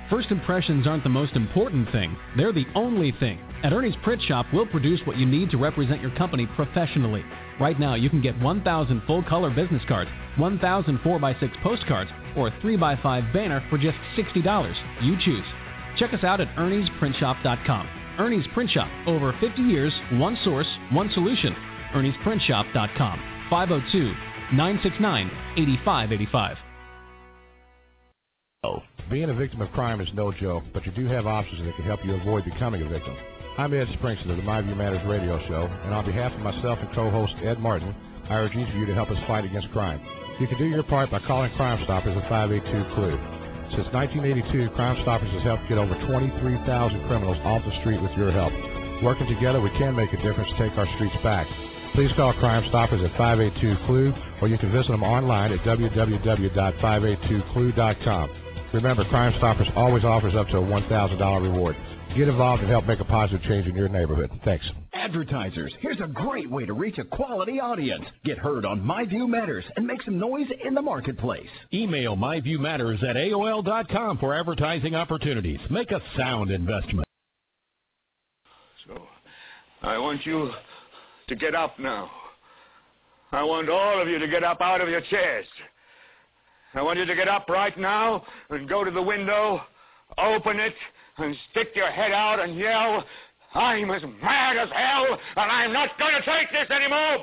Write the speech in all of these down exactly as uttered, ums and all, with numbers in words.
First impressions aren't the most important thing. They're the only thing. At Ernie's Print Shop, we'll produce what you need to represent your company professionally. Right now, you can get one thousand full-color business cards, one thousand four by six postcards, or a three by five banner for just sixty dollars. You choose. Check us out at ernies print shop dot com. Ernie's Print Shop. Over fifty years, one source, one solution. ernies print shop dot com. five oh two, nine six nine, eight five eight five. Being a victim of crime is no joke, but you do have options that can help you avoid becoming a victim. I'm Ed Springston of the My View Matters radio show, and on behalf of myself and co-host Ed Martin, I urge each of you to help us fight against crime. You can do your part by calling Crime Stoppers at five eight two, C L U E. Since nineteen eighty-two, Crime Stoppers has helped get over twenty-three thousand criminals off the street with your help. Working together, we can make a difference to take our streets back. Please call Crime Stoppers at five eight two, C L U E, or you can visit them online at w w w dot five eight two C L U E dot com. Remember, Crime Stoppers always offers up to a one thousand dollars reward. Get involved and help make a positive change in your neighborhood. Thanks. Advertisers, here's a great way to reach a quality audience. Get heard on My View Matters and make some noise in the marketplace. Email myviewmatters at A O L dot com for advertising opportunities. Make a sound investment. So, I want you to get up now. I want all of you to get up out of your chairs. I want you to get up right now and go to the window, open it, and stick your head out and yell, "I'm as mad as hell, and I'm not going to take this anymore!"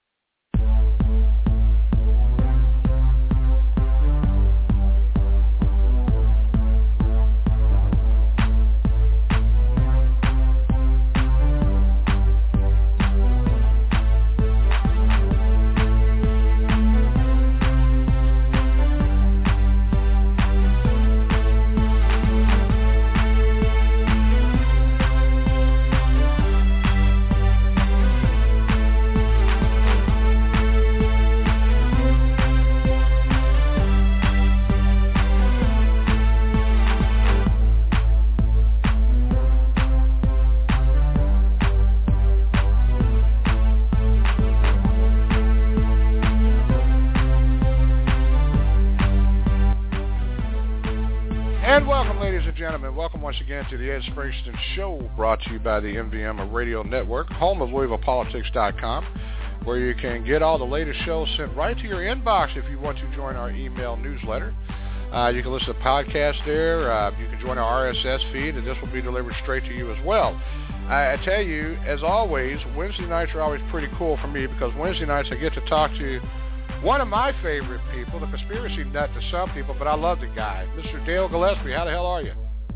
Welcome once again to the Ed Springston Show, brought to you by the M V M Radio Network, home of Louisville Politics dot com, where you can get all the latest shows sent right to your inbox if you want to join our email newsletter. Uh, you can listen to podcasts there. Uh, you can join our R S S feed, and this will be delivered straight to you as well. I, I tell you, as always, Wednesday nights are always pretty cool for me because Wednesday nights I get to talk to one of my favorite people, the conspiracy nut to some people, but I love the guy, Mister Dale Gillespie. How the hell are you?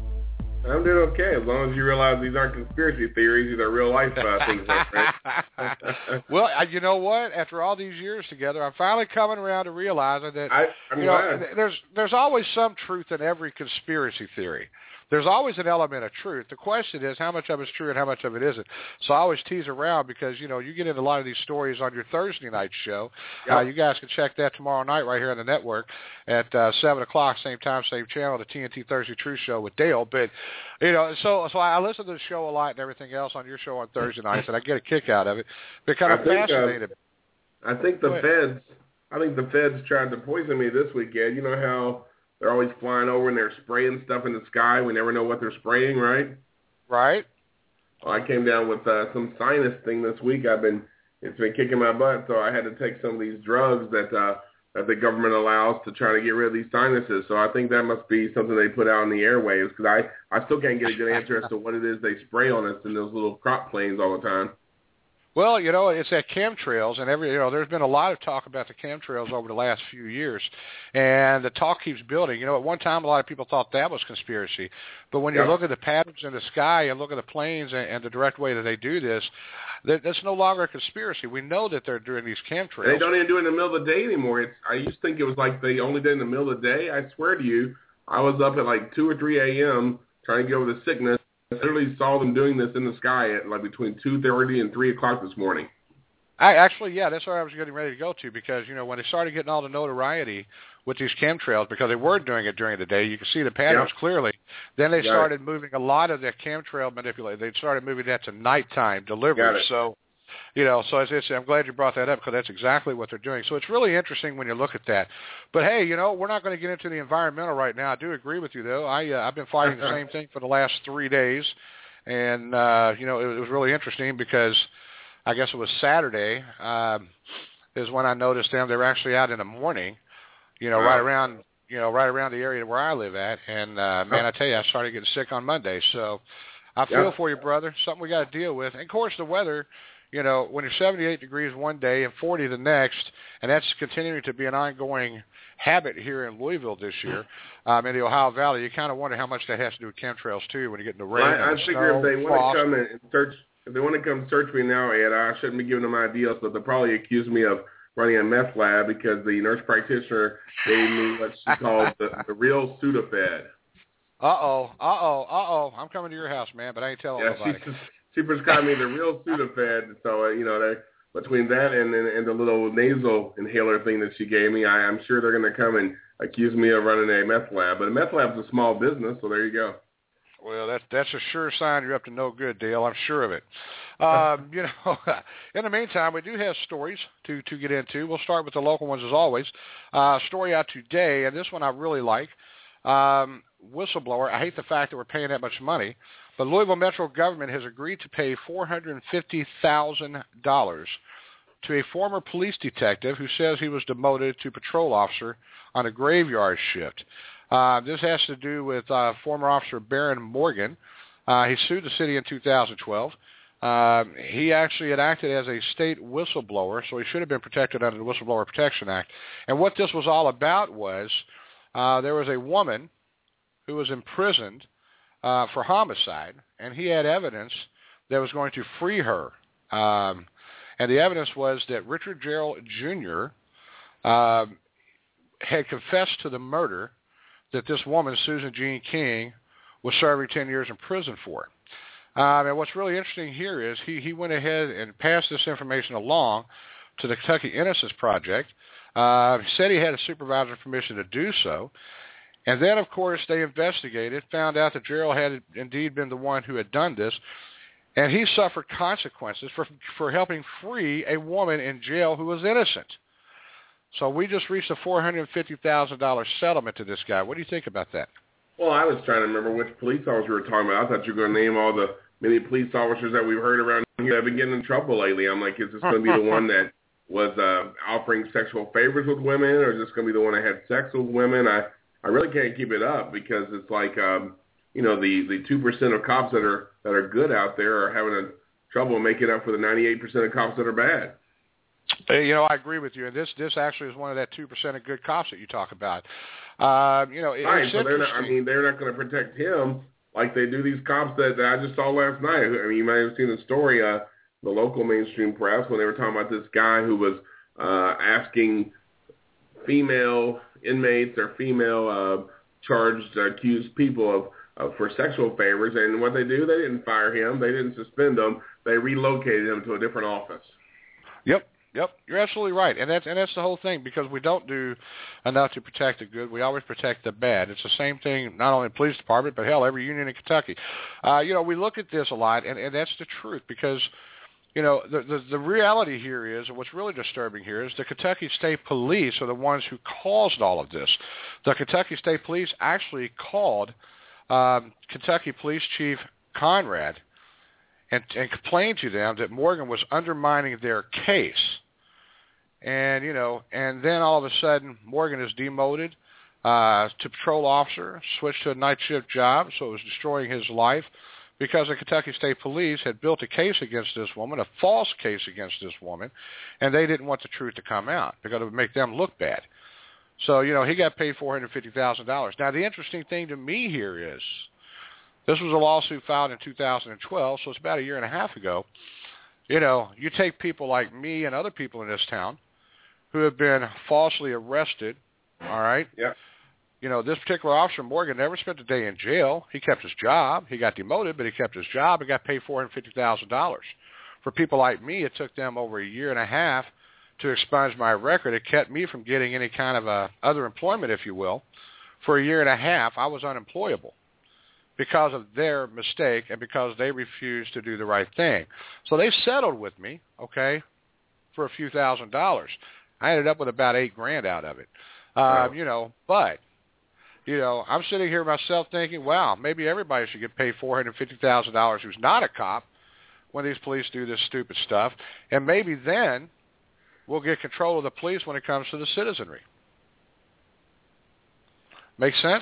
I'm doing okay, as long as you realize these aren't conspiracy theories, these are real-life uh, things. Right? Well, you know what? After all these years together, I'm finally coming around to realizing that I, I'm you know, there's there's always some truth in every conspiracy theory. There's always an element of truth. The question is how much of it's true and how much of it isn't. So I always tease around because, you know, you get into a lot of these stories on your Thursday night show. Yep. Uh, you guys can check that tomorrow night right here on the network at uh, seven o'clock, same time, same channel, the T N T Thursday Truth Show with Dale. But, you know, so so I listen to the show a lot and everything else on your show on Thursday nights, and I get a kick out of it because I'm fascinated. Uh, I think the feds, I think the feds tried to poison me this weekend. You know how they're always flying over and they're spraying stuff in the sky. We never know what they're spraying, right? Right. Well, I came down with uh, some sinus thing this week. I've been, it's been kicking my butt, so I had to take some of these drugs that uh, that the government allows to try to get rid of these sinuses. So I think that must be something they put out in the airwaves because I, I still can't get a good answer as to what it is they spray on us in those little crop planes all the time. Well, you know, it's that chemtrails, and every you know, there's been a lot of talk about the chemtrails over the last few years, and the talk keeps building. You know, at one time, a lot of people thought that was conspiracy, but when you yeah. look at the patterns in the sky and look at the planes and, and the direct way that they do this, that, that's no longer a conspiracy. We know that they're doing these chemtrails. They don't even do it in the middle of the day anymore. It's, I used to think it was like they only did it in the middle of the day. I swear to you, I was up at like two or three a.m. trying to get over the sickness. I literally saw them doing this in the sky at like between two thirty and three o'clock this morning. I actually, yeah, that's where I was getting ready to go to because, you know, when they started getting all the notoriety with these chemtrails, because they were doing it during the day, you can see the patterns yep. clearly. Then they Got started it. moving a lot of their chemtrail manipulation. They started moving that to nighttime delivery. So, You know, so it's, it's, I'm glad you brought that up because that's exactly what they're doing. So it's really interesting when you look at that. But, hey, you know, we're not going to get into the environmental right now. I do agree with you, though. I, uh, I've been fighting the same thing for the last three days. And, uh, you know, it, it was really interesting because I guess it was Saturday um, is when I noticed them. They were actually out in the morning, you know, right around, you know, right around the area where I live at. And, uh, man, I tell you, I started getting sick on Monday. So I feel yeah. for you, brother. Something we got to deal with. And, of course, the weather, you know, when you're seventy-eight degrees one day and forty the next, and that's continuing to be an ongoing habit here in Louisville this year, um, in the Ohio Valley, you kind of wonder how much that has to do with chemtrails, too, when you get in the rain well, I, and I the figure snow, if they frost. want to come and search, if they want to come search me now, Ed, I shouldn't be giving them ideas, but they'll probably accuse me of running a meth lab because the nurse practitioner gave me what she called the, the real Sudafed. Uh-oh, uh-oh, uh-oh. I'm coming to your house, man, but I ain't telling yeah, nobody. She, she prescribed me the real Sudafed, so, uh, you know, they between that and, and and the little nasal inhaler thing that she gave me, I, I'm sure they're going to come and accuse me of running a meth lab. But a meth lab's a small business, so there you go. Well, that's that's a sure sign you're up to no good, Dale. I'm sure of it. Um, you know, in the meantime, we do have stories to, to get into. We'll start with the local ones as always. Uh, story out today, and this one I really like. Um, whistleblower. I hate the fact that we're paying that much money, but Louisville Metro government has agreed to pay four hundred fifty thousand dollars to a former police detective who says he was demoted to patrol officer on a graveyard shift. Uh, this has to do with uh, former officer Baron Morgan. Uh, he sued the city in two thousand twelve. Uh, he actually had acted as a state whistleblower, so he should have been protected under the Whistleblower Protection Act. And what this was all about was uh, there was a woman who was imprisoned uh, for homicide, and he had evidence that was going to free her. Um, and the evidence was that Richard Gerald Junior Uh, had confessed to the murder that this woman, Susan Jean King, was serving ten years in prison for. Um, and what's really interesting here is he, he went ahead and passed this information along to the Kentucky Innocence Project. Uh, he said he had a supervisor's permission to do so. And then, of course, they investigated, found out that Gerald had indeed been the one who had done this, and he suffered consequences for for helping free a woman in jail who was innocent. So we just reached a four hundred fifty thousand dollars settlement to this guy. What do you think about that? Well, I was trying to remember which police officer we were talking about. I thought you were going to name all the many police officers that we've heard around here that have been getting in trouble lately. I'm like, is this going to be the one that was uh, offering sexual favors with women, or is this going to be the one that had sex with women? I, I really can't keep it up because it's like, um, you know, the, the two percent of cops that are that are good out there are having a trouble making up for the ninety-eight percent of cops that are bad. You know, I agree with you. And this this actually is one of that two percent of good cops that you talk about. Uh, you know, it, right, it's so they're not, I interesting. mean, they're not going to protect him like they do these cops that, that I just saw last night. I mean, you might have seen the story, uh, the local mainstream press, when they were talking about this guy who was uh, asking female inmates or female uh, charged, uh, accused people of uh, for sexual favors. And what they do, they didn't fire him. They didn't suspend him. They relocated him to a different office. Yep. Yep, you're absolutely right, and that's and that's the whole thing, because we don't do enough to protect the good. We always protect the bad. It's the same thing, not only in the police department, but hell, every union in Kentucky. Uh, you know, we look at this a lot, and, and that's the truth, because you know the, the the reality here is, and what's really disturbing here is the Kentucky State Police are the ones who caused all of this. The Kentucky State Police actually called um, Kentucky Police Chief Conrad and, and complained to them that Morgan was undermining their case. And, you know, and then all of a sudden Morgan is demoted uh, to patrol officer, switched to a night shift job, so it was destroying his life because the Kentucky State Police had built a case against this woman, a false case against this woman, and they didn't want the truth to come out because it would make them look bad. So, you know, he got paid four hundred fifty thousand dollars. Now, the interesting thing to me here is, this was a lawsuit filed in two thousand twelve, so it's about a year and a half ago. You know, you take people like me and other people in this town who have been falsely arrested, all right? Yeah. You know, this particular officer, Morgan, never spent a day in jail. He kept his job. He got demoted, but he kept his job and got paid four hundred fifty thousand dollars. For people like me, it took them over a year and a half to expunge my record. It kept me from getting any kind of uh, other employment, if you will. For a year and a half, I was unemployable because of their mistake and because they refused to do the right thing. So they settled with me, okay, for a few thousand dollars. I ended up with about eight grand out of it. Um, wow. You know, but, you know, I'm sitting here myself thinking, wow, maybe everybody should get paid four hundred fifty thousand dollars who's not a cop when these police do this stupid stuff. And maybe then we'll get control of the police when it comes to the citizenry. Make sense?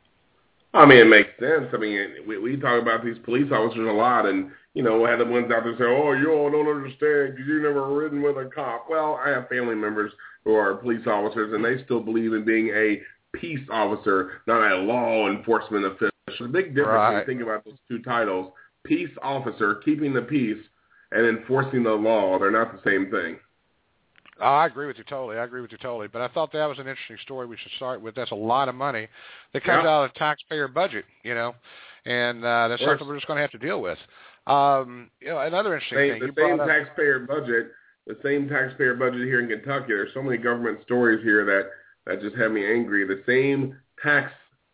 I mean, it makes sense. I mean, we, we talk about these police officers a lot, and, you know, we had the ones out there say, oh, you all don't understand because you've never ridden with a cop. Well, I have family members who are police officers, and they still believe in being a peace officer, not a law enforcement official. The big difference right. when you think about those two titles, peace officer, keeping the peace, and enforcing the law, they're not the same thing. Oh, I agree with you totally. I agree with you totally. But I thought that was an interesting story we should start with. That's a lot of money that comes yeah. out of the taxpayer budget, you know, and uh, that's something we're just going to have to deal with. Um, you know, another interesting same, thing. The you same brought taxpayer up, budget, the same taxpayer budget here in Kentucky. There's so many government stories here that, that just have me angry. The same tax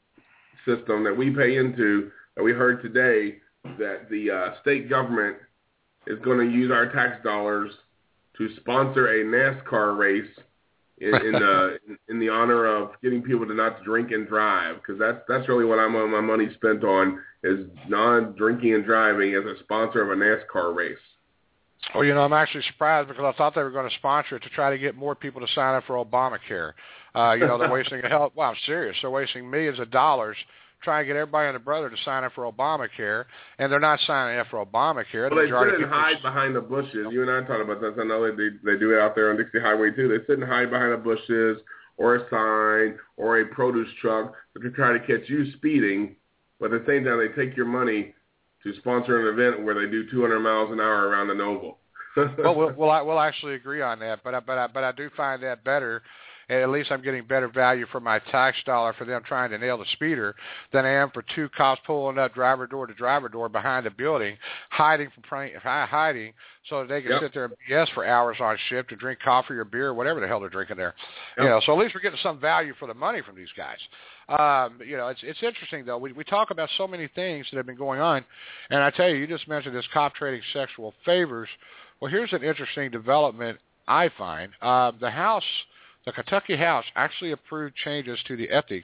system that we pay into, that we heard today, that the uh, state government is going to use our tax dollars to sponsor a NASCAR race in in, uh, in in the honor of getting people to not drink and drive, because that's that's really what I'm on my money spent on, is non-drinking and driving as a sponsor of a NASCAR race. Well, you know, I'm actually surprised because I thought they were going to sponsor it to try to get more people to sign up for Obamacare. Uh, you know, they're wasting a hell. Well, I'm serious. They're wasting millions of dollars trying to get everybody and their brother to sign up for Obamacare, and they're not signing up for Obamacare. Well, the they sit and hide is... behind the bushes. You and I talked about this. I know they they do it out there on Dixie Highway too. They sit and hide behind the bushes or a sign or a produce truck to try to catch you speeding, but at the same time they take your money to sponsor an event where they do two hundred miles an hour around the Noble. well, we'll we'll, I, we'll actually agree on that, but I, but I, but I do find that better. At least I'm getting better value for my tax dollar for them trying to nail the speeder than I am for two cops pulling up driver door to driver door behind a building, hiding from hiding so that they can yep. sit there and B S for hours on shift to drink coffee or beer or whatever the hell they're drinking there. Yep. You know, so at least we're getting some value for the money from these guys. Um, you know, it's it's interesting though. We we talk about so many things that have been going on, and I tell you, you just mentioned this cop trading sexual favors. Well, here's an interesting development I find. Uh, the House. The Kentucky House actually approved changes to the ethics,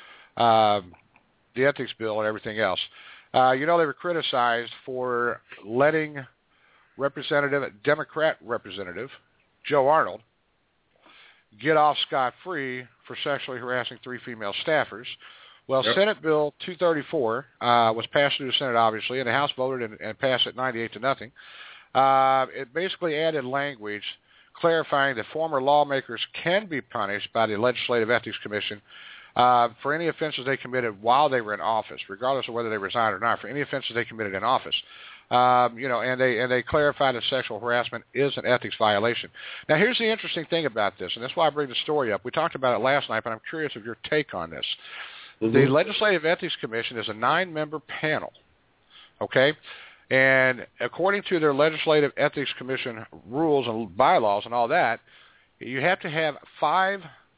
um, the ethics bill and everything else. Uh, you know, they were criticized for letting Representative, Democrat Representative Joe Arnold get off scot-free for sexually harassing three female staffers. Well, yep. Senate Bill two thirty-four uh, was passed through the Senate, obviously, and the House voted and, and passed it ninety-eight to nothing. Uh, it basically added language clarifying that former lawmakers can be punished by the Legislative Ethics Commission uh, for any offenses they committed while they were in office, regardless of whether they resigned or not, for any offenses they committed in office. Um, you know, and they and they clarified that sexual harassment is an ethics violation. Now, here's the interesting thing about this, and that's why I bring the story up. We talked about it last night, but I'm curious of your take on this. Mm-hmm. The Legislative Ethics Commission is a nine-member panel, okay? And according to their Legislative Ethics Commission rules and bylaws and all that, you have to have five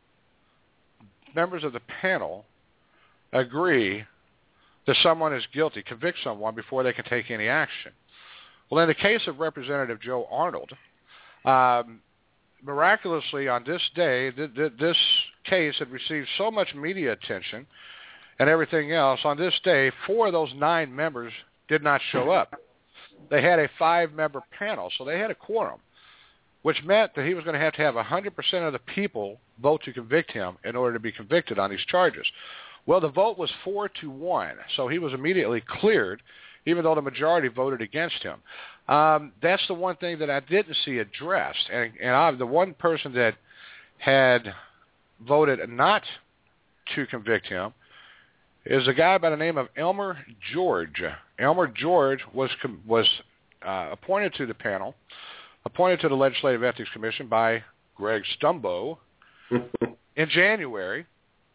members of the panel agree that someone is guilty, convict someone before they can take any action. Well, in the case of Representative Joe Arnold, um, miraculously on this day, th- th- this case had received so much media attention and everything else. On this day, four of those nine members did not show up. They had a five-member panel, so they had a quorum, which meant that he was going to have to have one hundred percent of the people vote to convict him in order to be convicted on these charges. Well, the vote was four to one, so he was immediately cleared, even though the majority voted against him. Um, that's the one thing that I didn't see addressed, and, and I, the one person that had voted not to convict him is a guy by the name of Elmer George. Elmer George was was uh, appointed to the panel, appointed to the Legislative Ethics Commission by Greg Stumbo in January.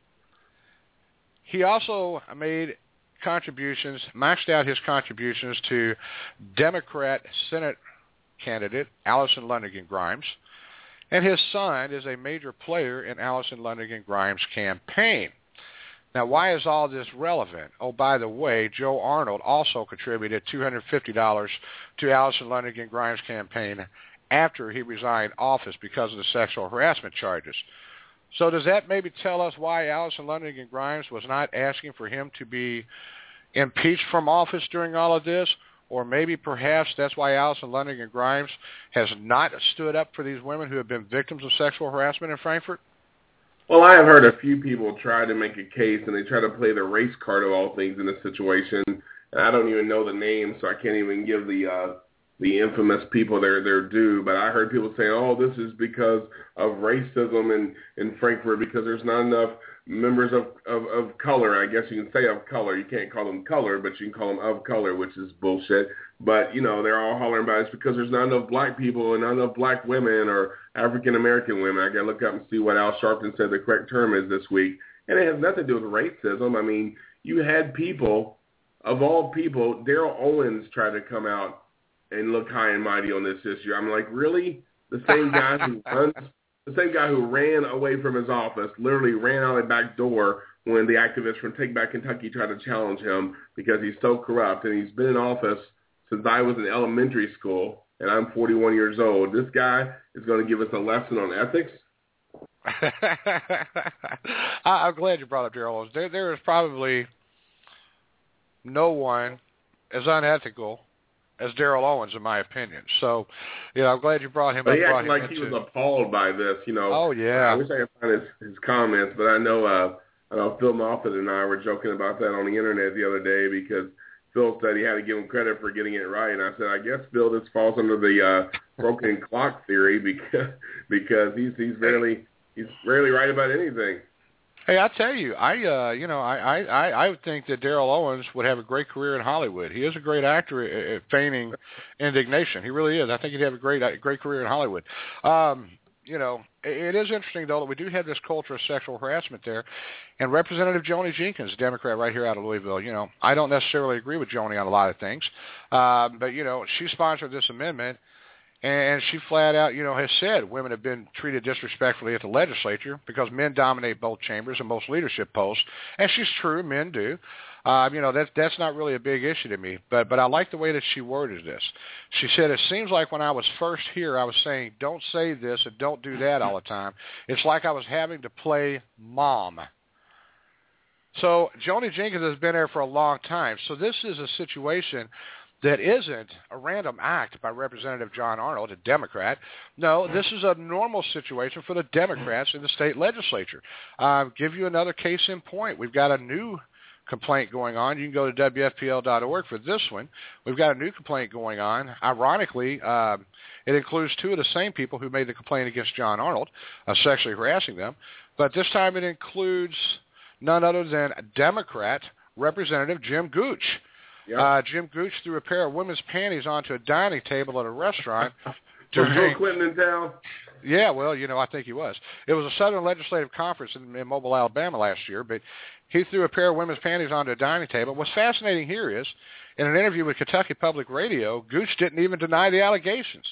He also made contributions, maxed out his contributions to Democrat Senate candidate Allison Lundigan Grimes, and his son is a major player in Allison Lundigan Grimes' campaign. Now, why is all this relevant? Oh, by the way, Joe Arnold also contributed two hundred fifty dollars to Allison Lundergan Grimes' campaign after he resigned office because of the sexual harassment charges. So does that maybe tell us why Allison Lundergan Grimes was not asking for him to be impeached from office during all of this? Or maybe perhaps that's why Allison Lundergan Grimes has not stood up for these women who have been victims of sexual harassment in Frankfort? Well, I have heard a few people try to make a case, and they try to play the race card of all things in this situation. And I don't even know the names, so I can't even give the uh, the infamous people their their due. But I heard people saying, "Oh, this is because of racism in in Frankfurt because there's not enough members of, of of color." I guess you can say of color. You can't call them color, but you can call them of color, which is bullshit. But, you know, they're all hollering about it's because there's not enough black people and not enough black women or African-American women. I got to look up and see what Al Sharpton said the correct term is this week. And it has nothing to do with racism. I mean, you had people, of all people, Daryl Owens tried to come out and look high and mighty on this issue. I'm like, really? The same guy who runs, the same guy who ran away from his office, literally ran out the back door when the activists from Take Back Kentucky tried to challenge him because he's so corrupt, and he's been in office since I was in elementary school, and I'm forty-one years old. This guy is going to give us a lesson on ethics. I'm glad you brought up Daryl Owens. There, there is probably no one as unethical as Daryl Owens, in my opinion. So, you know, I'm glad you brought him but up. He acted like into... he was appalled by this, you know. Oh, yeah. I wish I could find his, his comments, but I know, uh, I know Phil Moffitt and I were joking about that on the internet the other day because Phil said he had to give him credit for getting it right. And I said, I guess, Phil, this falls under the uh, broken clock theory because because he's he's rarely he's rarely right about anything. Hey, I tell you, I uh, you know, I, I, I would think that Daryl Owens would have a great career in Hollywood. He is a great actor at, at feigning indignation. He really is. I think he'd have a great great career in Hollywood. Um, you know, it is interesting, though, that we do have this culture of sexual harassment there. And Representative Joni Jenkins, a Democrat right here out of Louisville, you know, I don't necessarily agree with Joni on a lot of things. Um, but, you know, she sponsored this amendment, and she flat out, you know, has said women have been treated disrespectfully at the legislature because men dominate both chambers and most leadership posts. And she's true, men do. Um, you know, that's, that's not really a big issue to me. But, but I like the way that she worded this. She said, it seems like when I was first here, I was saying, don't say this and don't do that all the time. It's like I was having to play mom. So Joni Jenkins has been there for a long time. So this is a situation that isn't a random act by Representative John Arnold, a Democrat. No, this is a normal situation for the Democrats in the state legislature. I'll give you another case in point. We've got a new complaint going on. You can go to W F P L dot org for this one. We've got a new complaint going on. Ironically, um, it includes two of the same people who made the complaint against John Arnold, uh, sexually harassing them. But this time it includes none other than Democrat Representative Jim Gooch. Yep. Uh, Jim Gooch threw a pair of women's panties onto a dining table at a restaurant. Was Bill Clinton in town? Yeah, well, you know, I think he was. It was a Southern Legislative Conference in, in Mobile, Alabama last year, but he threw a pair of women's panties onto a dining table. What's fascinating here is, in an interview with Kentucky Public Radio, Gooch didn't even deny the allegations.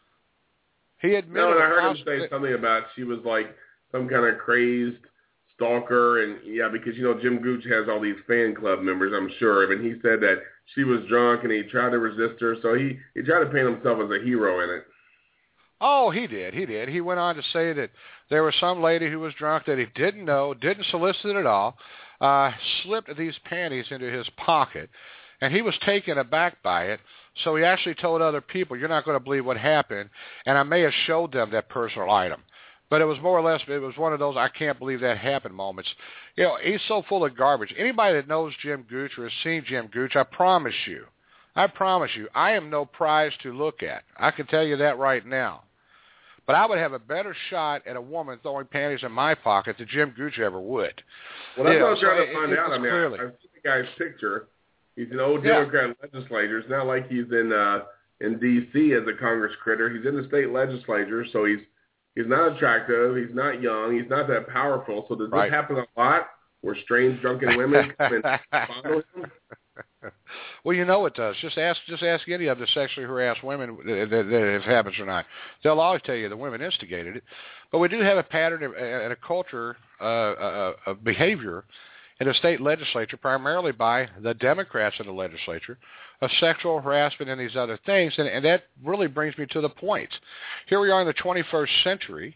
He admitted... No, and I heard him say something about she was like some kind of crazed stalker, and yeah, because, you know, Jim Gooch has all these fan club members, I'm sure, and he said that she was drunk and he tried to resist her, so he, he tried to paint himself as a hero in it. Oh, he did, he did. He went on to say that there was some lady who was drunk that he didn't know, didn't solicit at all, uh, slipped these panties into his pocket, and he was taken aback by it, so he actually told other people, you're not going to believe what happened, and I may have showed them that personal item. But it was more or less, it was one of those I can't believe that happened moments. You know, he's so full of garbage. Anybody that knows Jim Gooch or has seen Jim Gooch, I promise you, I promise you, I am no prize to look at. I can tell you that right now. But I would have a better shot at a woman throwing panties in my pocket than Jim Gooch ever would. Well, that's you what know, I'm trying so to find it, out. I mean, clearly. I, I've seen the guy's picture. He's an old Yeah. Democrat legislator. It's not like he's in uh, in D C as a Congress critter. He's in the state legislature, so he's He's not attractive. He's not young. He's not that powerful. So does this right. happen a lot where strange drunken women come and follow him? Well, you know it does. Just ask just ask any of the sexually harassed women that, that, that it happens or not. They'll always tell you the women instigated it. But we do have a pattern of, and a culture uh, uh, of behavior in the state legislature, primarily by the Democrats in the legislature, of sexual harassment and these other things. And, and that really brings me to the point. Here we are in the twenty-first century,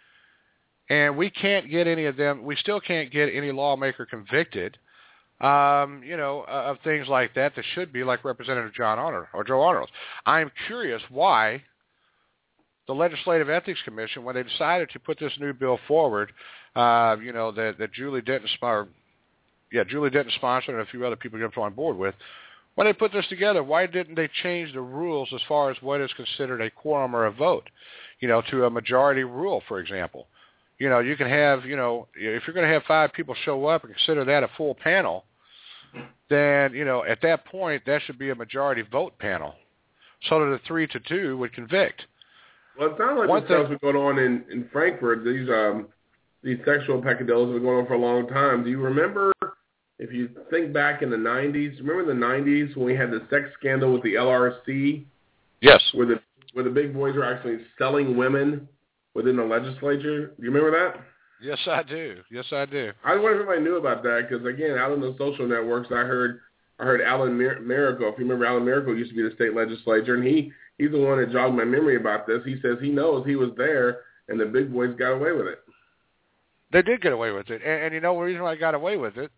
and we can't get any of them, we still can't get any lawmaker convicted, um, you know, uh, of things like that that should be like Representative John Arnold or Joe Arnold. I'm curious why the Legislative Ethics Commission, when they decided to put this new bill forward, uh, you know, that, that Julie Denton, or, yeah, Julie Denton sponsored and a few other people jumped on board with, when they put this together, why didn't they change the rules as far as what is considered a quorum or a vote, you know, to a majority rule, for example? You know, you can have, you know, if you're going to have five people show up and consider that a full panel, then, you know, at that point, that should be a majority vote panel, so that a three to two would convict. Well, it sounds like One this thing, stuff's been going on in, in Frankfurt. These um these sexual peccadillos have been going on for a long time. Do you remember, if you think back in the nineties, remember the nineties when we had the sex scandal with the L R C? Yes. Where the, where the big boys were actually selling women within the legislature? Do you remember that? Yes, I do. Yes, I do. I wonder if everybody knew about that because, again, out in the social networks, I heard I heard Alan Mir- Miracle. If you remember, Alan Miracle used to be the state legislature, and he, he's the one that jogged my memory about this. He says he knows he was there, and the big boys got away with it. They did get away with it. And, and you know the reason why I got away with it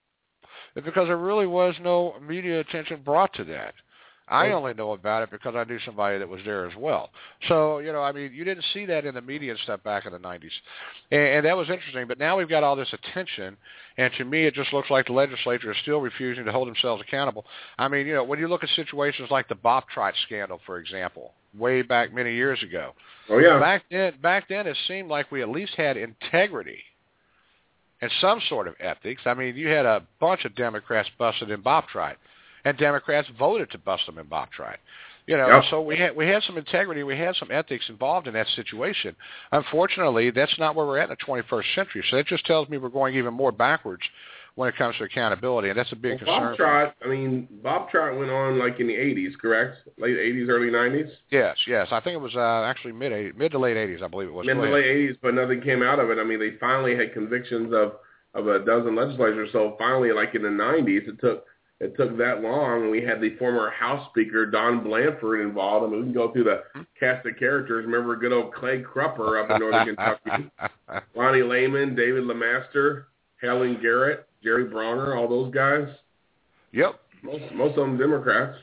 is because there really was no media attention brought to that. I only know about it because I knew somebody that was there as well. So, you know, I mean, you didn't see that in the media and stuff back in the nineties. And, and that was interesting. But now we've got all this attention, and to me it just looks like the legislature is still refusing to hold themselves accountable. I mean, you know, when you look at situations like the Bobtrite scandal, for example, way back many years ago. Oh, yeah. Back then, back then it seemed like we at least had integrity and some sort of ethics. I mean, you had a bunch of Democrats busted in Bobtrite. And Democrats voted to bust them in Bobtrite. You know, yep. So we had we had some integrity, we had some ethics involved in that situation. Unfortunately, that's not where we're at in the twenty-first century. So that just tells me we're going even more backwards when it comes to accountability, and that's a big well, concern. Bobtrite, I mean, Bobtrite went on like in the eighties, correct? Late eighties, early nineties? Yes, yes. I think it was uh, actually mid mid to late eighties, I believe it was. Mid to late eighties, but nothing came out of it. I mean, they finally had convictions of, of a dozen legislators. So finally, like in the nineties, it took It took that long, and we had the former House Speaker, Don Blanford, involved. I mean, we can go through the cast of characters. Remember good old Clay Crupper up in Northern Kentucky, Ronnie Lehman, David LeMaster, Helen Garrett, Jerry Bronner, all those guys. Yep. Most, most of them Democrats.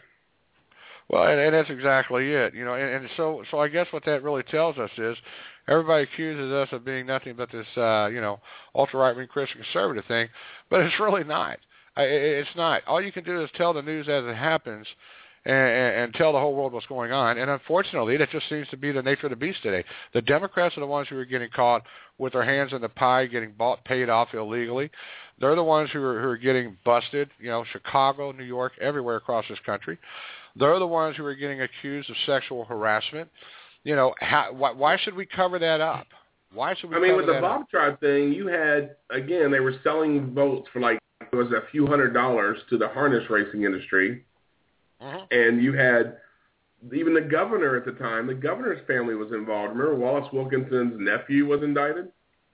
Well, and, and that's exactly it. You know, and, and so so I guess what that really tells us is everybody accuses us of being nothing but this, uh, you know, ultra-right-wing Christian conservative thing, but it's really not. I, it's not. All you can do is tell the news as it happens and, and, and tell the whole world what's going on. And unfortunately, that just seems to be the nature of the beast today. The Democrats are the ones who are getting caught with their hands in the pie, getting bought, paid off illegally. They're the ones who are, who are getting busted, you know, Chicago, New York, everywhere across this country. They're the ones who are getting accused of sexual harassment. You know, how, why, why should we cover that up? Why should we I mean, cover with the Bobtrite thing, you had, again, they were selling votes for like, it was a few hundred dollars to the harness racing industry. Mm-hmm. And you had even the governor at the time, the governor's family was involved. Remember Wallace Wilkinson's nephew was indicted?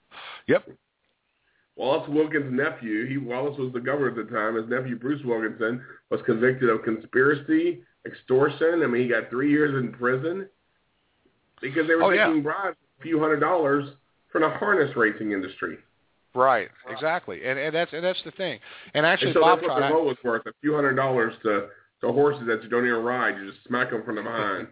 Yep. Wallace Wilkinson's nephew, he Wallace was the governor at the time. His nephew, Bruce Wilkinson, was convicted of conspiracy, extortion. I mean, he got three years in prison because they were oh, taking yeah. bribes for a few hundred dollars from the harness racing industry. Right, exactly, and and that's and that's the thing. And actually, and so Bob that's what the vote was worth—a few hundred dollars to to horses that you don't even ride. You just smack them from the behind.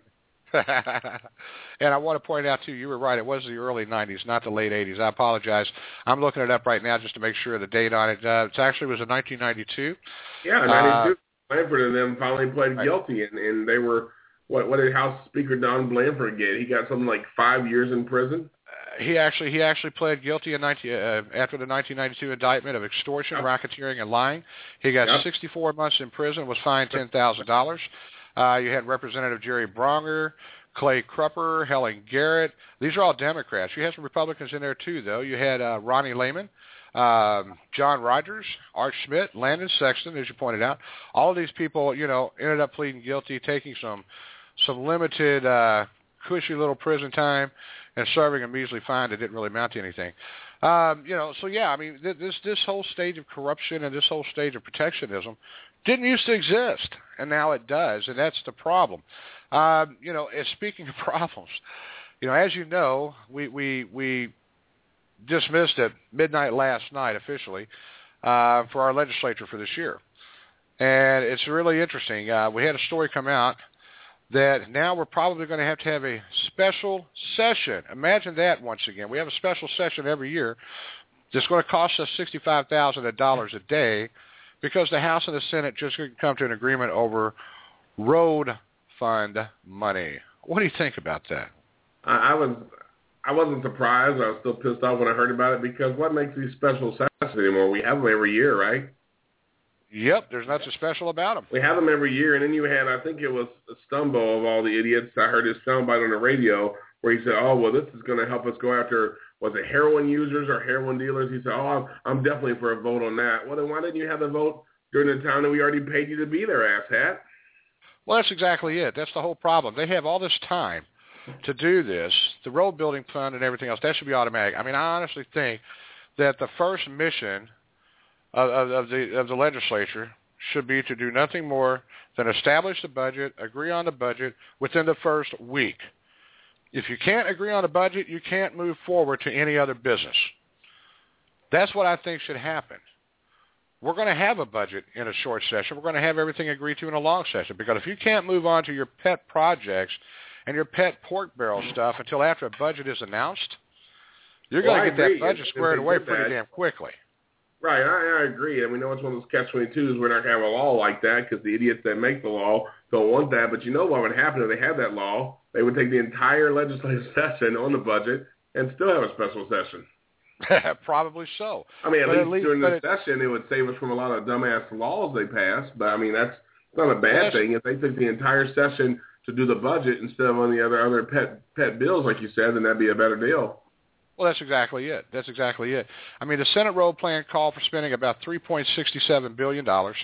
And I want to point out too, you were right. It was the early nineties, not the late eighties. I apologize. I'm looking it up right now just to make sure the date on it. Uh, it actually was in nineteen ninety-two. Yeah, ninety-two. Uh, Blanford and them finally pled right. guilty, and, and they were what? What did House Speaker Don Blanford get? He got something like five years in prison. He actually he actually pled guilty in nineteen, uh, after the nineteen ninety-two indictment of extortion, yep. racketeering, and lying. He got yep. sixty-four months in prison, was fined ten thousand dollars. Uh, you had Representative Jerry Bronner, Clay Crupper, Helen Garrett. These are all Democrats. You had some Republicans in there too, though. You had uh, Ronnie Lehman, um, John Rogers, Art Schmidt, Landon Sexton, as you pointed out. All of these people, you know, ended up pleading guilty, taking some some limited, uh, cushy little prison time and serving a measly fine that didn't really amount to anything. Um, you know, so yeah, I mean, th- this this whole stage of corruption and this whole stage of protectionism didn't used to exist, and now it does, and that's the problem. Um, you know, and speaking of problems, you know, as you know, we we we dismissed at midnight last night officially uh, for our legislature for this year, and it's really interesting. Uh, we had a story come out that now we're probably going to have to have a special session. Imagine that once again. We have a special session every year that's going to cost us sixty-five thousand dollars a day because the House and the Senate just couldn't come to an agreement over road fund money. What do you think about that? I, I was I wasn't surprised. I was still pissed off when I heard about it because what makes these special sessions anymore? We have them every year, right? Yep, there's nothing special about them. We have them every year, and then you had, I think it was Stumbo of all the idiots. I heard his soundbite on the radio where he said, oh, well, this is going to help us go after, was it heroin users or heroin dealers? He said, oh, I'm, I'm definitely for a vote on that. Well, then why didn't you have the vote during the time that we already paid you to be there, asshat? Well, that's exactly it. That's the whole problem. They have all this time to do this, the road building fund and everything else. That should be automatic. I mean, I honestly think that the first mission Of, of, of the of the legislature should be to do nothing more than establish the budget, agree on the budget within the first week. If you can't agree on a budget, you can't move forward to any other business. That's what I think should happen. We're going to have a budget in a short session. We're going to have everything agreed to in a long session, because if you can't move on to your pet projects and your pet pork barrel stuff until after a budget is announced, you're well, going to get agree. that budget if, squared if away that, pretty damn quickly. Right, I, I agree. And we know it's one of those catch twenty-twos. We're not going to have a law like that because the idiots that make the law don't want that. But you know what would happen if they had that law? They would take the entire legislative session on the budget and still have a special session. Probably so. I mean, at but least, at least during the it, session, it would save us from a lot of dumbass laws they pass. But, I mean, that's not a bad thing. If they took the entire session to do the budget instead of on the other, other pet, pet bills, like you said, then that'd be a better deal. Well, that's exactly it. That's exactly it. I mean, the Senate road plan called for spending about three point six seven billion dollars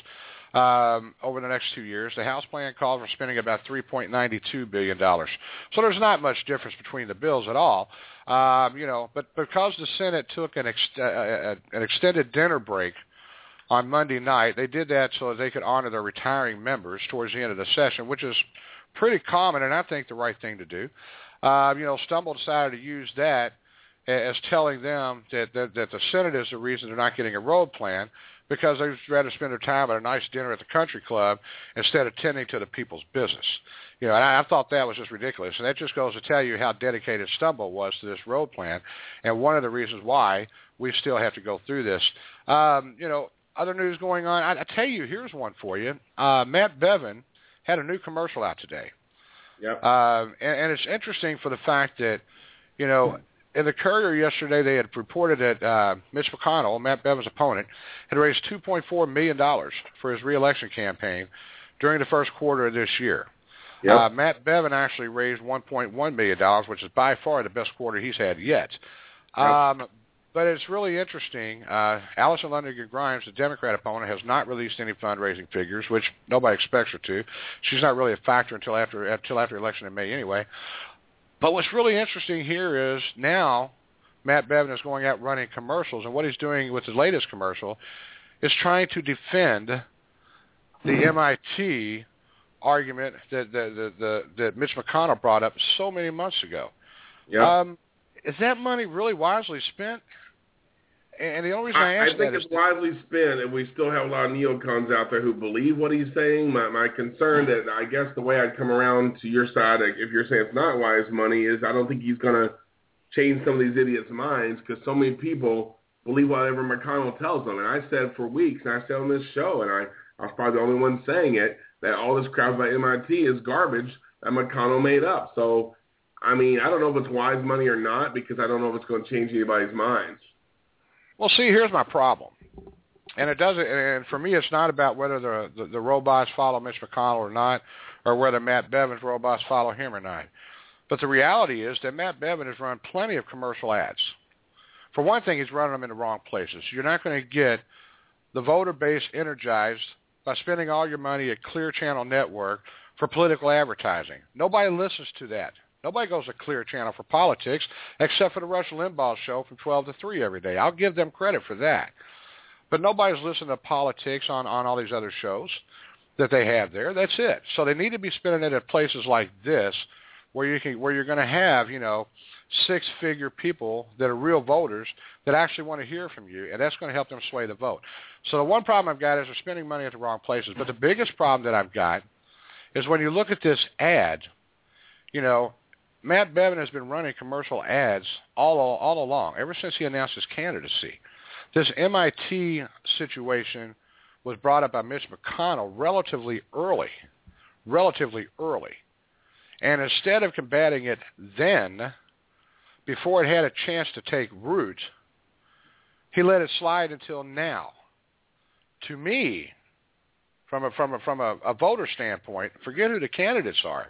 um, over the next two years. The House plan called for spending about three point nine two billion dollars. So there's not much difference between the bills at all. Um, you know, but because the Senate took an, ex- uh, an extended dinner break on Monday night, they did that so that they could honor their retiring members towards the end of the session, which is pretty common and I think the right thing to do. Uh, you know, Stumble decided to use that as telling them that, that, that the Senate is the reason they're not getting a road plan, because they'd rather spend their time at a nice dinner at the country club instead of tending to the people's business. You know, and I, I thought that was just ridiculous. And that just goes to tell you how dedicated Stumble was to this road plan, and one of the reasons why we still have to go through this. Um, you know, other news going on. I, I tell you, here's one for you. Uh, Matt Bevin had a new commercial out today. Yep. Uh, and, and it's interesting for the fact that, you know, in the Courier yesterday, they had reported that uh, Mitch McConnell, Matt Bevin's opponent, had raised two point four million dollars for his reelection campaign during the first quarter of this year. Yep. Uh, Matt Bevin actually raised one point one million dollars, which is by far the best quarter he's had yet. Yep. Um, but it's really interesting. Uh, Allison Lundigan Grimes, the Democrat opponent, has not released any fundraising figures, which nobody expects her to. She's not really a factor until after until after election in May anyway. But what's really interesting here is now Matt Bevin is going out running commercials, and what he's doing with his latest commercial is trying to defend the mm-hmm. M I T argument that, that, that, that, that Mitch McConnell brought up so many months ago. Yep. Um, is that money really wisely spent? And the only reason I, I ask I think that it's is wisely spent, and we still have a lot of neocons out there who believe what he's saying. My my concern that I guess the way I'd come around to your side, if you're saying it's not wise money, is I don't think he's going to change some of these idiots' minds, because so many people believe whatever McConnell tells them. And I said for weeks, and I said on this show, and I, I was probably the only one saying it, that all this crap about M I T is garbage that McConnell made up. So, I mean, I don't know if it's wise money or not, because I don't know if it's going to change anybody's minds. Well, see, here's my problem, and it doesn't. And for me, it's not about whether the, the the robots follow Mitch McConnell or not, or whether Matt Bevin's robots follow him or not. But the reality is that Matt Bevin has run plenty of commercial ads. For one thing, he's running them in the wrong places. You're not going to get the voter base energized by spending all your money at Clear Channel Network for political advertising. Nobody listens to that. Nobody goes to Clear Channel for politics except for the Rush Limbaugh show from twelve to three every day. I'll give them credit for that. But nobody's listening to politics on, on all these other shows that they have there. That's it. So they need to be spending it at places like this where you can, where you're going to have, you know, six-figure people that are real voters that actually want to hear from you, and that's going to help them sway the vote. So the one problem I've got is they're spending money at the wrong places. But the biggest problem that I've got is when you look at this ad, you know, Matt Bevin has been running commercial ads all, all, all along, ever since he announced his candidacy. This M I T situation was brought up by Mitch McConnell relatively early, relatively early. And instead of combating it then, before it had a chance to take root, he let it slide until now. To me, from a, from a, from a, a voter standpoint, forget who the candidates are.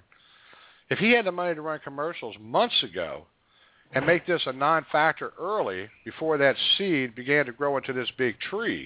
If he had the money to run commercials months ago and make this a non-factor early before that seed began to grow into this big tree,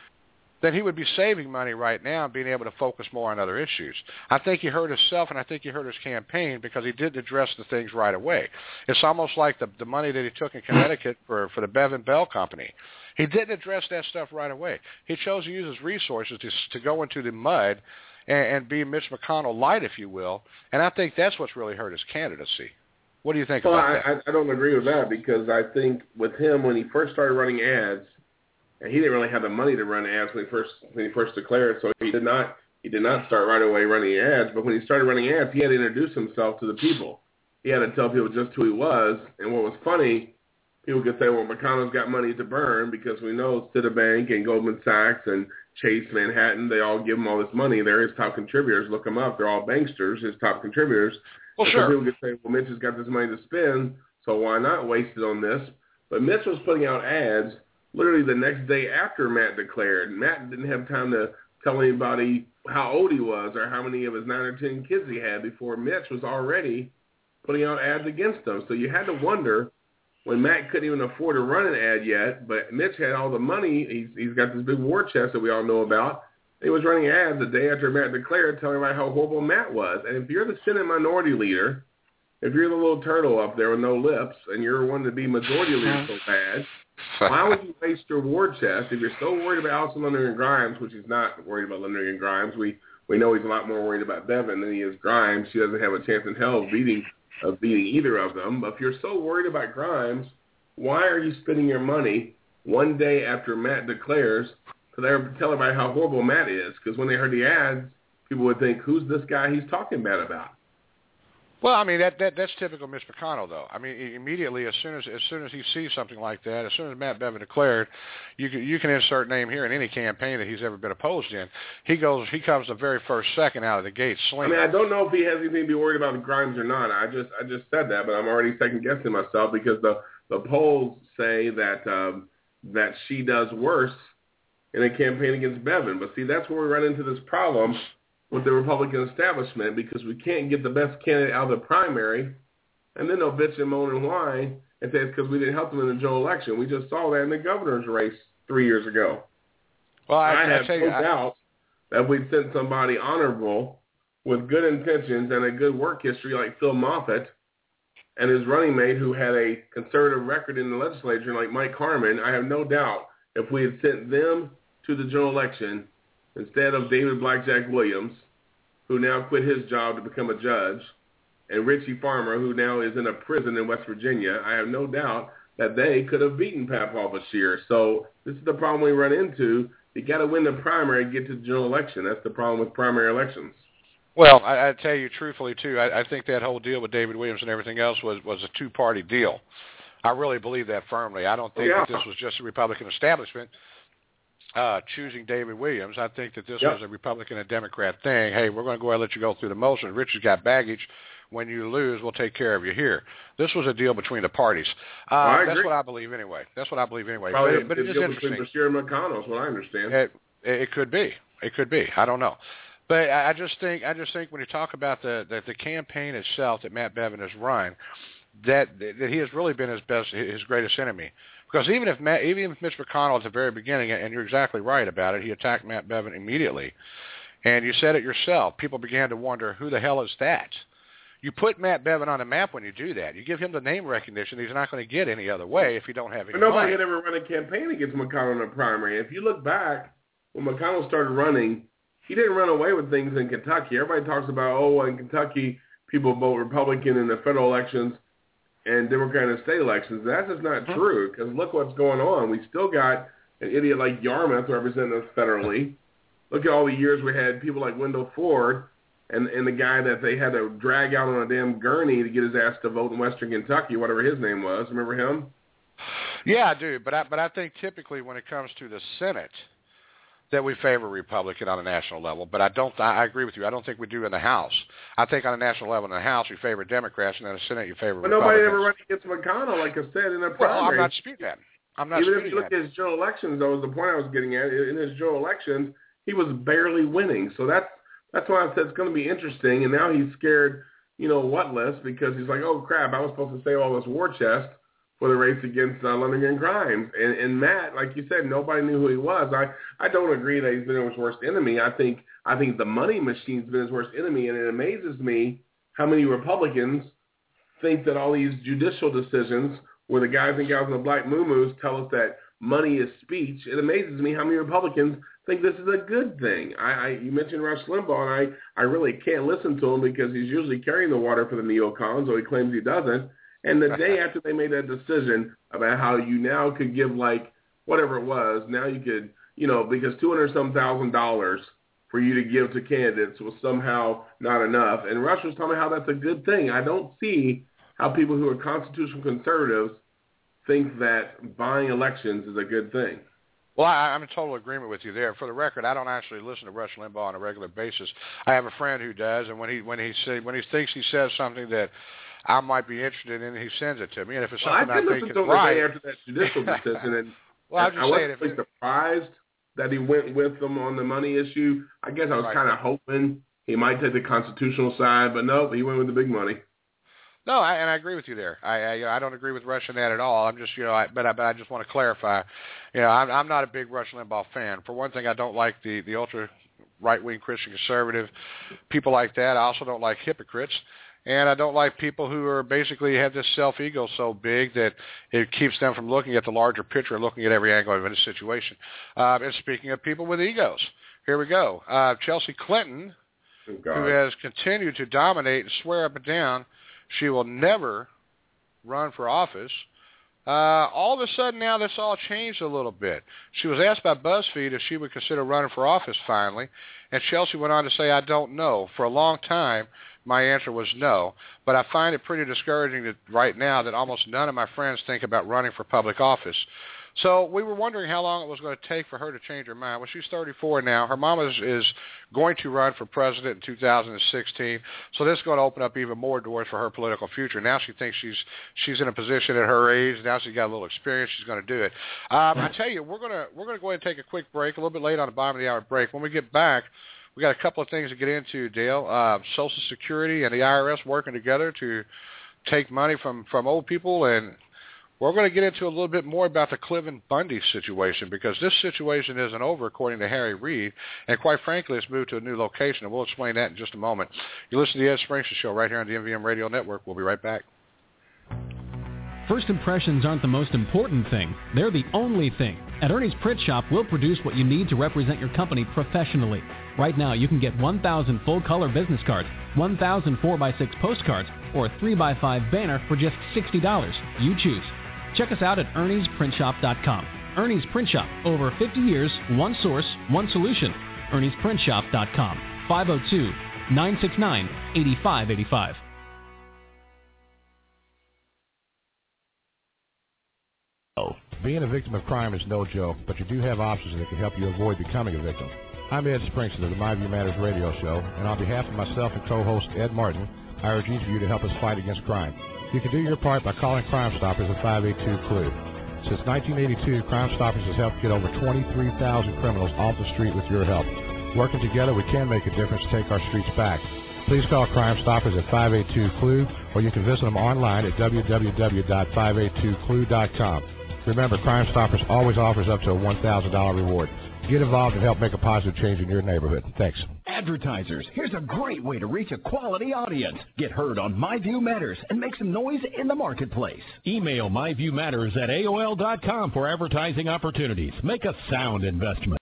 then he would be saving money right now and being able to focus more on other issues. I think he hurt himself, and I think he hurt his campaign because he didn't address the things right away. It's almost like the, the money that he took in Connecticut for, for the Bevan Bell Company. He didn't address that stuff right away. He chose to use his resources to, to go into the mud and, and be Mitch McConnell light, if you will, and I think that's what's really hurt his candidacy. What do you think well, about I, that? I, I don't agree with that because I think with him, when he first started running ads, and he didn't really have the money to run ads when he first when he first declared, so he did not he did not start right away running ads. But when he started running ads, he had to introduce himself to the people. He had to tell people just who he was. And what was funny, people could say, well, McConnell's got money to burn because we know Citibank and Goldman Sachs and Chase Manhattan, they all give him all this money. They're his top contributors. Look them up. They're all banksters, his top contributors. Well, and sure. So people could say, well, Mitch has got this money to spend, so why not waste it on this? But Mitch was putting out ads literally the next day after Matt declared. Matt didn't have time to tell anybody how old he was or how many of his nine or ten kids he had before Mitch was already putting out ads against him. So you had to wonder when Matt couldn't even afford to run an ad yet, but Mitch had all the money. He's, he's got this big war chest that we all know about. He was running ads the day after Matt declared telling everybody how horrible Matt was. And if you're the Senate minority leader, if you're the little turtle up there with no lips and you're wanting to be majority leader so bad, why would you waste your war chest if you're so worried about Allison Lindgren Grimes, which he's not worried about Lindgren Grimes. We we know he's a lot more worried about Bevin than he is Grimes. She doesn't have a chance in hell of beating, of beating either of them. But if you're so worried about Grimes, why are you spending your money one day after Matt declares to tell everybody how horrible Matt is? Because when they heard the ads, people would think, who's this guy he's talking bad about? Well, I mean that, that that's typical Mitch McConnell, though. I mean, immediately as soon as as soon as he sees something like that, as soon as Matt Bevin declared, you can you can insert name here in any campaign that he's ever been opposed in. He goes, he comes the very first second out of the gate swinging. I mean, I don't know if he has anything to be worried about Grimes or not. I just I just said that, but I'm already second guessing myself because the the polls say that um, that she does worse in a campaign against Bevin. But see, that's where we run into this problem with the Republican establishment because we can't get the best candidate out of the primary, and then they'll bitch and moan and whine and say it's because we didn't help them in the general election. We just saw that in the governor's race three years ago. Well, I, I, I have tell no you, I, doubt that we'd sent somebody honorable with good intentions and a good work history like Phil Moffitt and his running mate who had a conservative record in the legislature like Mike Harmon. I have no doubt if we had sent them to the general election instead of David Blackjack Williams, who now quit his job to become a judge, and Richie Farmer, who now is in a prison in West Virginia, I have no doubt that they could have beaten Pat Paul-Bashir. So this is the problem we run into. You got to win the primary and get to the general election. That's the problem with primary elections. Well, I, I tell you truthfully, too, I, I think that whole deal with David Williams and everything else was, was a two-party deal. I really believe that firmly. I don't think yeah. that this was just a Republican establishment Uh, choosing David Williams. I think that this yep. was a Republican and Democrat thing. Hey, we're going to go ahead and let you go through the motions. Richard's got baggage. When you lose, we'll take care of you here. This was a deal between the parties. Uh, well, I that's agree. what I believe anyway. That's what I believe anyway. Probably but but it is deal interesting. Between Bashir and McConnell is what I understand. It, it could be. It could be. I don't know. But I just think I just think when you talk about the the, the campaign itself that Matt Bevin has run, that that he has really been his best, his greatest enemy. Because even if Matt, even if Mitch McConnell at the very beginning, and you're exactly right about it, he attacked Matt Bevin immediately, and you said it yourself. People began to wonder, who the hell is that? You put Matt Bevin on the map when you do that. You give him the name recognition he's not going to get any other way if you don't have any But nobody money. had ever run a campaign against McConnell in the primary. If you look back, when McConnell started running, he didn't run away with things in Kentucky. Everybody talks about, oh, in Kentucky, people vote Republican in the federal elections and Democrat in the state elections. That's just not true, because look what's going on. We still got an idiot like Yarmouth representing us federally. Look at all the years we had people like Wendell Ford and, and the guy that they had to drag out on a damn gurney to get his ass to vote in Western Kentucky, whatever his name was. Remember him? Yeah, I do. But I, but I think typically when it comes to the Senate, that we favor Republican on a national level, but I don't. I agree with you. I don't think we do in the House. I think on a national level in the House, we favor Democrats, and in the Senate, you favor but Republicans. But nobody ever ran against McConnell, like I said, in the primary. Well, I'm not disputing that. I'm not Even disputing if you look that. at his general elections, that was the point I was getting at. In his general elections, he was barely winning. So that's that's why I said it's going to be interesting. And now he's scared, you know, what less, because he's like, oh, crap, I was supposed to save all this war chest for the race against uh, London crimes. And, and Matt, like you said, nobody knew who he was. I, I don't agree that he's been his worst enemy. I think I think the money machine's been his worst enemy, and it amazes me how many Republicans think that all these judicial decisions where the guys and gals in the black muumuus tell us that money is speech. It amazes me how many Republicans think this is a good thing. I, I you mentioned Rush Limbaugh, and I, I really can't listen to him because he's usually carrying the water for the neocons, or he claims he doesn't. And the day after they made that decision about how you now could give, like, whatever it was, now you could, you know, because two hundred some thousand dollars for you to give to candidates was somehow not enough. And Rush was telling me how that's a good thing. I don't see how people who are constitutional conservatives think that buying elections is a good thing. Well, I, I'm in total agreement with you there. For the record, I don't actually listen to Rush Limbaugh on a regular basis. I have a friend who does, and when he when he say, when he thinks he says something that I might be interested in, he sends it to me. And if it's well, something I, I think is is right, the day after that judicial decision, and well, I'm just I saying, wasn't if really surprised that he went with them on the money issue. I guess I was right. kind of hoping he might take the constitutional side, but no, he went with the big money. No, I, and I agree with you there. I I, you know, I don't agree with Rush on that at all. I'm just, you know, I, but I, but I just want to clarify. You know, I'm, I'm not a big Rush Limbaugh fan. For one thing, I don't like the the ultra right-wing Christian conservative people like that. I also don't like hypocrites. And I don't like people who are basically have this self-ego so big that it keeps them from looking at the larger picture and looking at every angle of any situation. Uh, and speaking of people with egos, here we go. Uh, Chelsea Clinton, oh, who has continued to dominate and swear up and down she will never run for office, uh, all of a sudden now this all changed a little bit. She was asked by BuzzFeed if she would consider running for office finally, and Chelsea went on to say, I don't know. For a long time, my answer was no, but I find it pretty discouraging that right now that almost none of my friends think about running for public office. So we were wondering how long it was going to take for her to change her mind. Well, she's thirty-four now. Her mom is, is going to run for president in two thousand sixteen, so this is going to open up even more doors for her political future. Now she thinks she's she's in a position at her age. Now she's got a little experience. She's going to do it. Um, I tell you, we're going to we're going to go ahead and take a quick break, a little bit late on the bottom of the hour break. When we get back, we got a couple of things to get into, Dale. Uh, Social Security and the I R S working together to take money from, from old people, and we're going to get into a little bit more about the Cliven Bundy situation, because this situation isn't over, according to Harry Reid, and quite frankly, it's moved to a new location, and we'll explain that in just a moment. You listen to the Ed Springster Show right here on the M V M Radio Network. We'll be right back. First impressions aren't the most important thing. They're the only thing. At Ernie's Print Shop, we'll produce what you need to represent your company professionally. Right now, you can get one thousand full-color business cards, one thousand four by six postcards, or a three by five banner for just sixty dollars. You choose. Check us out at Ernie's Print Shop dot com. Ernie's Print Shop. Over fifty years, one source, one solution. Ernie's Print Shop dot com. five oh two, nine six nine, eight five eight five. Being a victim of crime is no joke, but you do have options that can help you avoid becoming a victim. I'm Ed Springster of the My View Matters radio show, and on behalf of myself and co-host Ed Martin, I urge each of you to help us fight against crime. You can do your part by calling Crime Stoppers at five eight two, C L U E. Since nineteen eighty-two, Crime Stoppers has helped get over twenty-three thousand criminals off the street with your help. Working together, we can make a difference to take our streets back. Please call Crime Stoppers at five eight two, C L U E, or you can visit them online at w w w dot five eight two C L U E dot com. Remember, Crime Stoppers always offers up to a one thousand dollars reward. Get involved and help make a positive change in your neighborhood. Thanks. Advertisers, here's a great way to reach a quality audience. Get heard on My View Matters and make some noise in the marketplace. Email myviewmatters at A O L dot com for advertising opportunities. Make a sound investment.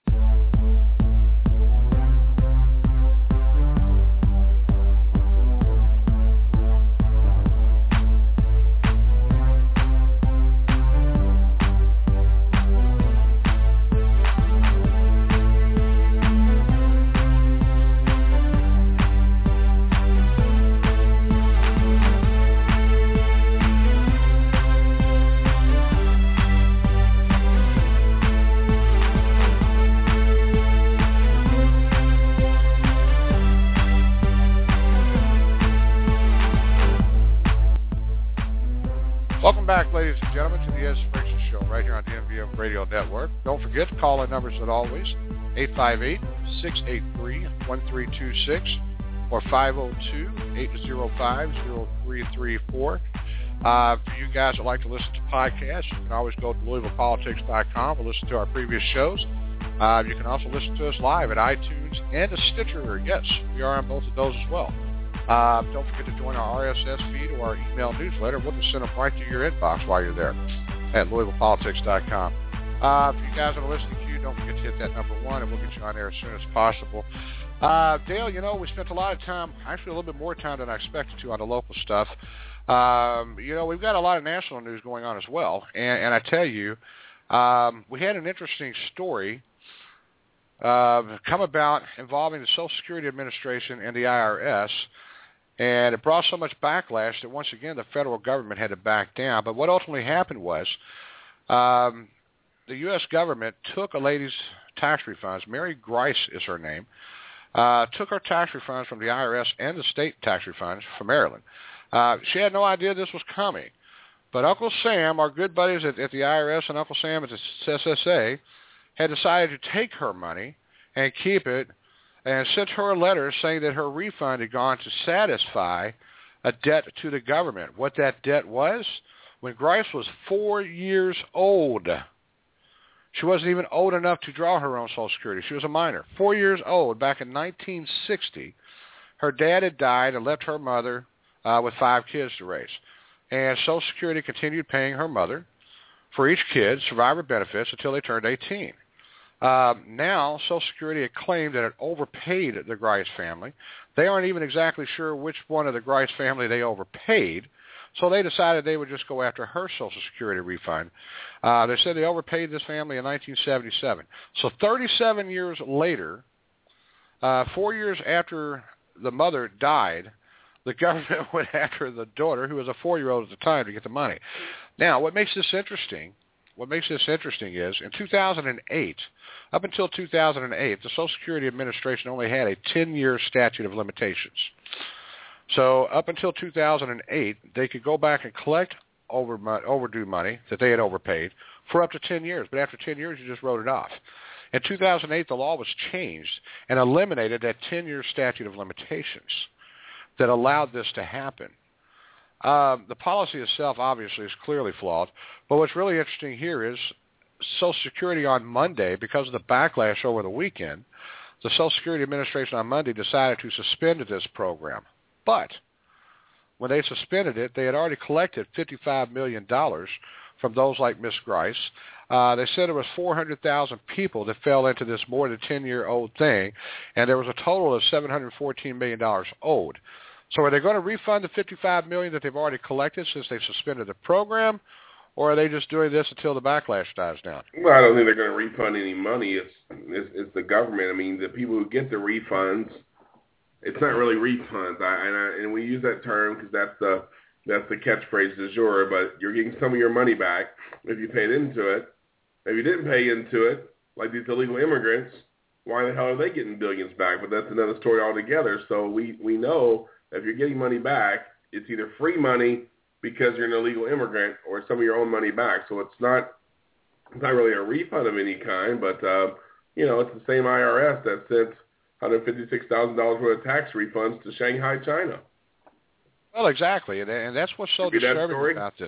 Welcome back, ladies and gentlemen, to the Ed Springston Show right here on the N V M Radio Network. Don't forget to call our numbers as always, eight five eight, six eight three, one three two six or five oh two, eight oh five, oh three three four. Uh, for you guys that like to listen to podcasts, you can always go to Louisville Politics dot com and listen to our previous shows. Uh, you can also listen to us live at iTunes and a Stitcher. Yes, we are on both of those as well. Uh, don't forget to join our R S S feed or our email newsletter. We'll just send them right to your inbox while you're there at Louisville Politics dot com. Uh, if you guys are listening to you, don't forget to hit that number one, and we'll get you on there as soon as possible. Uh, Dale, you know, we spent a lot of time, actually a little bit more time than I expected to on the local stuff. Um, you know, we've got a lot of national news going on as well, and, and I tell you, um, we had an interesting story uh, come about involving the Social Security Administration and the I R S. And it brought so much backlash that once again the federal government had to back down. But what ultimately happened was um, the U S government took a lady's tax refunds. Mary Grice is her name. Uh, took her tax refunds from the I R S and the state tax refunds from Maryland. Uh, she had no idea this was coming. But Uncle Sam, our good buddies at, at the I R S, and Uncle Sam at the S S A had decided to take her money and keep it, and sent her a letter saying that her refund had gone to satisfy a debt to the government. What that debt was? When Grice was four years old, she wasn't even old enough to draw her own Social Security. She was a minor. Four years old, back in nineteen sixty, her dad had died and left her mother uh, with five kids to raise. And Social Security continued paying her mother for each kid survivor benefits until they turned eighteen. Uh, now, Social Security had claimed that it overpaid the Grice family. They aren't even exactly sure which one of the Grice family they overpaid, so they decided they would just go after her Social Security refund. Uh, they said they overpaid this family in nineteen seventy-seven. So thirty-seven years later, uh, four years after the mother died, the government went after the daughter, who was a four-year-old at the time, to get the money. Now, what makes this interesting What makes this interesting is, in two thousand eight, up until two thousand eight, the Social Security Administration only had a ten-year statute of limitations. So up until two thousand eight, they could go back and collect over, overdue money that they had overpaid for up to ten years. But after ten years, you just wrote it off. In two thousand eight, the law was changed and eliminated that ten-year statute of limitations that allowed this to happen. Um, the policy itself, obviously, is clearly flawed. But what's really interesting here is Social Security on Monday, because of the backlash over the weekend, the Social Security Administration on Monday decided to suspend this program. But when they suspended it, they had already collected fifty-five million dollars from those like Miss Grice. Uh, they said there was four hundred thousand people that fell into this more than ten-year-old thing, and there was a total of seven hundred fourteen million dollars owed. So are they going to refund the fifty-five million dollars that they've already collected since they've suspended the program, or are they just doing this until the backlash dies down? Well, I don't think they're going to refund any money. It's, it's it's the government. I mean, the people who get the refunds, it's not really refunds. I, and, I, and we use that term because that's the that's the catchphrase du jour. But you're getting some of your money back if you paid into it. If you didn't pay into it, like these illegal immigrants, why the hell are they getting billions back? But that's another story altogether. So we we know. If you're getting money back, it's either free money because you're an illegal immigrant or some of your own money back. So it's not it's not really a refund of any kind, but, uh, you know, it's the same I R S that sent one hundred fifty-six thousand dollars worth of tax refunds to Shanghai, China. Well, exactly, and, and that's what's so disturbing about this.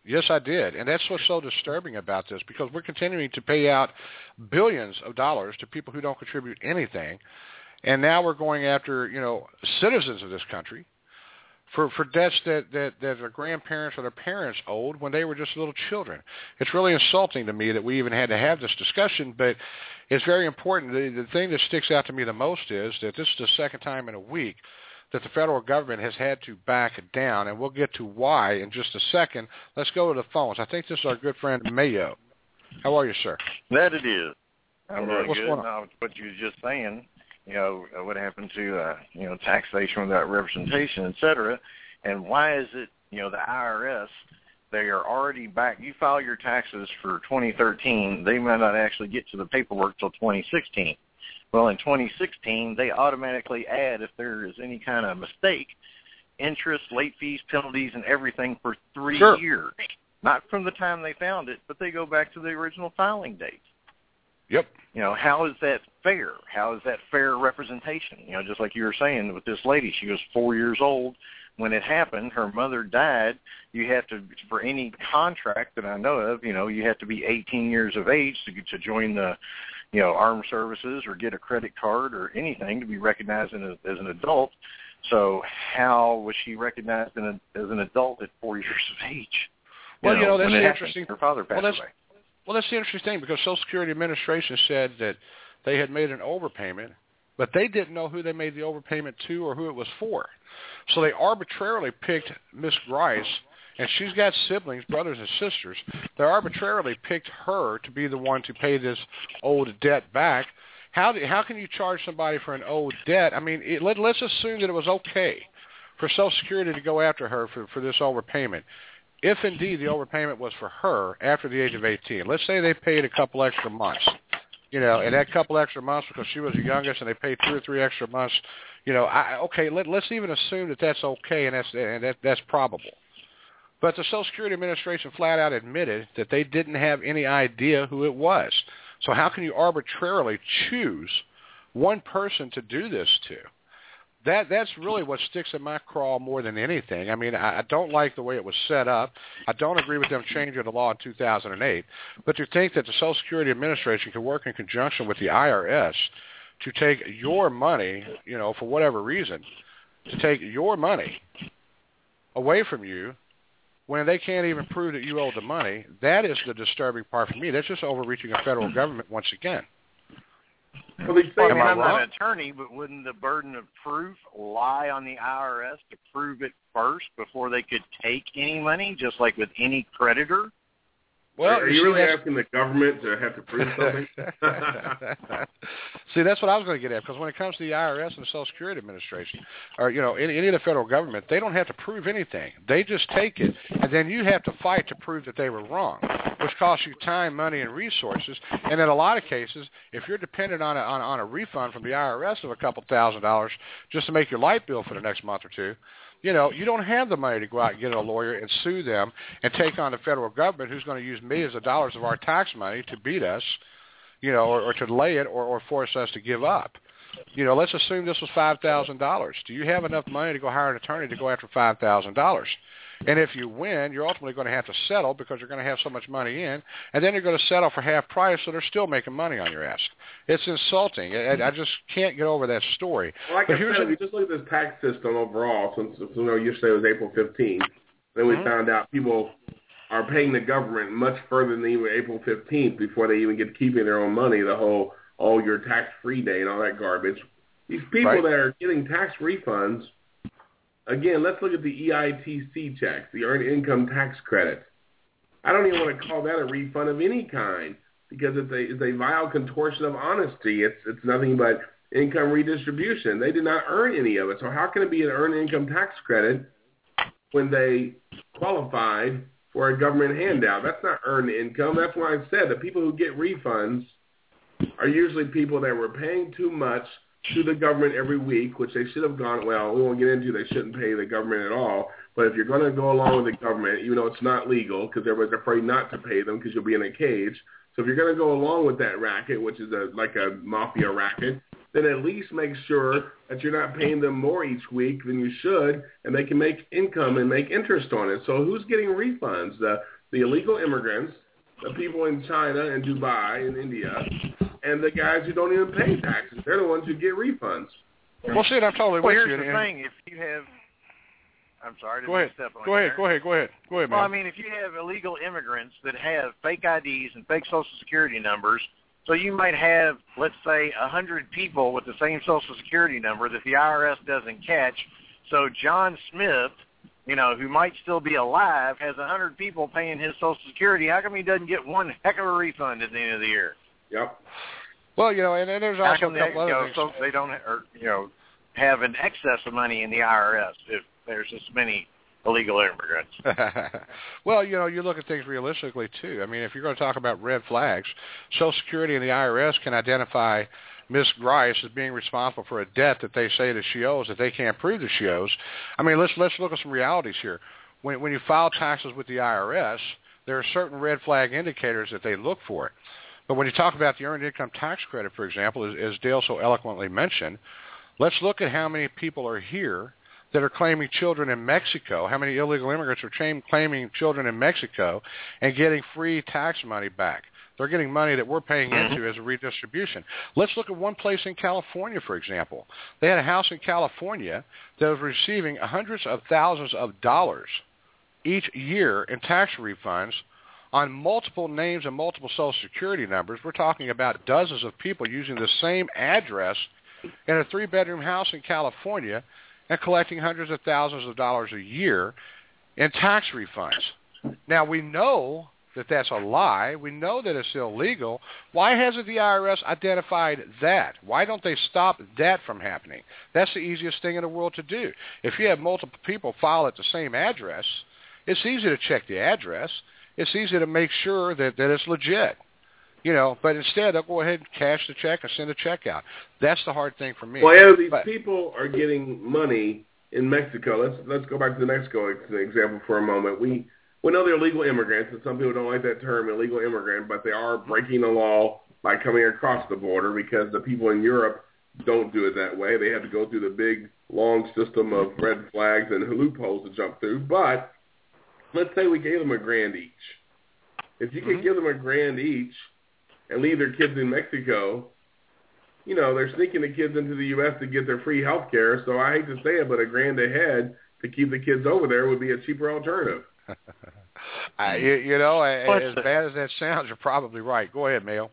Yes, I did. And that's what's so disturbing about this, because we're continuing to pay out billions of dollars to people who don't contribute anything. And now we're going after, you know, citizens of this country for, for debts that, that, that their grandparents or their parents owed when they were just little children. It's really insulting to me that we even had to have this discussion, but it's very important. The, the thing that sticks out to me the most is that this is the second time in a week that the federal government has had to back down, and we'll get to why in just a second. Let's go to the phones. I think this is our good friend Mayo. How are you, sir? That it is. I'm really What's good. Now, what you were just saying, you know, what happened to, uh, you know, taxation without representation, et cetera, and why is it, you know, the I R S, they are already back. You file your taxes for twenty thirteen, they might not actually get to the paperwork till twenty sixteen. Well, in twenty sixteen, they automatically add, if there is any kind of mistake, interest, late fees, penalties, and everything for three sure. years. Not from the time they found it, but they go back to the original filing date. Yep. You know, how is that fair? How is that fair representation? You know, just like you were saying with this lady, she was four years old when it happened. Her mother died. You have to, for any contract that I know of, you know, you have to be eighteen years of age to to join the, you know, armed services or get a credit card or anything to be recognized in a, as an adult. So how was she recognized in a, as an adult at four years of age? You well, know, you know, that's when the it interesting. Happened, her father passed well, that's, away. Well, that's the interesting thing, because Social Security Administration said that they had made an overpayment, but they didn't know who they made the overpayment to or who it was for. So they arbitrarily picked Miss Grice, and she's got siblings, brothers and sisters. They arbitrarily picked her to be the one to pay this old debt back. How do, how can you charge somebody for an old debt? I mean, it, let, let's assume that it was okay for Social Security to go after her for, for this overpayment. If indeed the overpayment was for her after the age of eighteen, let's say they paid a couple extra months, you know, and that couple extra months because she was the youngest and they paid two or three extra months, you know, I, okay, let, let's even assume that that's okay and that's and that, that's probable. But the Social Security Administration flat out admitted that they didn't have any idea who it was. So how can you arbitrarily choose one person to do this to? That that's really what sticks in my craw more than anything. I mean, I, I don't like the way it was set up. I don't agree with them changing the law in two thousand eight. But to think that the Social Security Administration can work in conjunction with the I R S to take your money, you know, for whatever reason, to take your money away from you when they can't even prove that you owe the money, that is the disturbing part for me. That's just overreaching a federal government once again. Well, they say I mean, I'm wrong? an attorney, but wouldn't the burden of proof lie on the I R S to prove it first before they could take any money, just like with any creditor? Well, are you really that's... asking the government to have to prove something? See, that's what I was going to get at, because when it comes to the I R S and the Social Security Administration, or, you know, any, any of the federal government, they don't have to prove anything. They just take it, and then you have to fight to prove that they were wrong, which costs you time, money, and resources. And in a lot of cases, if you're dependent on a, on, on a refund from the I R S of a couple thousand dollars just to make your light bill for the next month or two, you know, you don't have the money to go out and get a lawyer and sue them and take on the federal government, who's going to use millions of dollars of our tax money to beat us, you know, or, or to delay it or, or force us to give up. You know, let's assume this was five thousand dollars. Do you have enough money to go hire an attorney to go after five thousand dollars? And if you win, you're ultimately going to have to settle because you're going to have so much money in, and then you're going to settle for half price, so they're still making money on your ass. It's insulting. I, I just can't get over that story. Well, like but I here's said, a, if you just look at this tax system overall, since, you know, yesterday was April fifteenth, then we mm-hmm. found out people are paying the government much further than even April fifteenth before they even get keeping their own money, the whole, oh, your tax-free day and all that garbage. These people right. that are getting tax refunds, again, let's look at the E I T C checks, the Earned Income Tax Credit. I don't even want to call that a refund of any kind because it's a, it's a vile contortion of honesty. It's it's nothing but income redistribution. They did not earn any of it. So how can it be an Earned Income Tax Credit when they qualified for a government handout? That's not earned income. That's why I said the people who get refunds are usually people that were paying too much to the government every week, which they should have gone, well, we won't get into, they shouldn't pay the government at all. But if you're going to go along with the government, even though it's not legal, because everybody's afraid not to pay them because you'll be in a cage. So if you're going to go along with that racket, which is a, like a mafia racket, then at least make sure that you're not paying them more each week than you should, and they can make income and make interest on it. So who's getting refunds? The the illegal immigrants, the people in China and Dubai and India, and the guys who don't even pay taxes. They're the ones who get refunds. Well, see, I'm totally well, with here's you. the and, thing. If you have... I'm sorry to go ahead. step on Go ahead, there. go ahead, go ahead. Go ahead, man. Well, I mean, if you have illegal immigrants that have fake I Ds and fake Social Security numbers, so you might have, let's say, one hundred people with the same Social Security number that the I R S doesn't catch. So John Smith, you know, who might still be alive, has one hundred people paying his Social Security. How come he doesn't get one heck of a refund at the end of the year? Yep. Well, you know, and, and there's How also come a couple they, other you know, things. so they don't, or, you know, have an excess of money in the I R S if there's this many illegal immigrants. Well, you know, you look at things realistically, too. I mean, if you're going to talk about red flags, Social Security and the I R S can identify Miss Grice as being responsible for a debt that they say that she owes, that they can't prove that she owes. I mean, let's let's look at some realities here. When, when you file taxes with the I R S, there are certain red flag indicators that they look for. But when you talk about the Earned Income Tax Credit, for example, as, as Dale so eloquently mentioned, let's look at how many people are here that are claiming children in Mexico, how many illegal immigrants are claiming children in Mexico and getting free tax money back. They're getting money that we're paying into as a redistribution. Let's look at one place in California, for example. They had a house in California that was receiving hundreds of thousands of dollars each year in tax refunds on multiple names and multiple Social Security numbers. We're talking about dozens of people using the same address in a three-bedroom house in California and collecting hundreds of thousands of dollars a year in tax refunds. Now, we know that that's a lie. We know that it's illegal. Why hasn't the I R S identified that? Why don't they stop that from happening? That's the easiest thing in the world to do. If you have multiple people file at the same address, it's easy to check the address. It's easy to make sure that, that it's legit. You know, but instead they'll go ahead and cash the check and send a check out. That's the hard thing for me. Well, yeah, these but, people are getting money in Mexico. Let's let's go back to the Mexico example for a moment. We we know they're illegal immigrants, and some people don't like that term, illegal immigrant, but they are breaking the law by coming across the border because the people in Europe don't do it that way. They have to go through the big, long system of red flags and loopholes to jump through. But let's say we gave them a grand each. If you could mm-hmm. give them a grand each and leave their kids in Mexico, you know, they're sneaking the kids into the U S to get their free health care. So I hate to say it, but a grand a head to keep the kids over there would be a cheaper alternative. I, you, you know, as bad as that sounds, you're probably right. Go ahead, Mayo.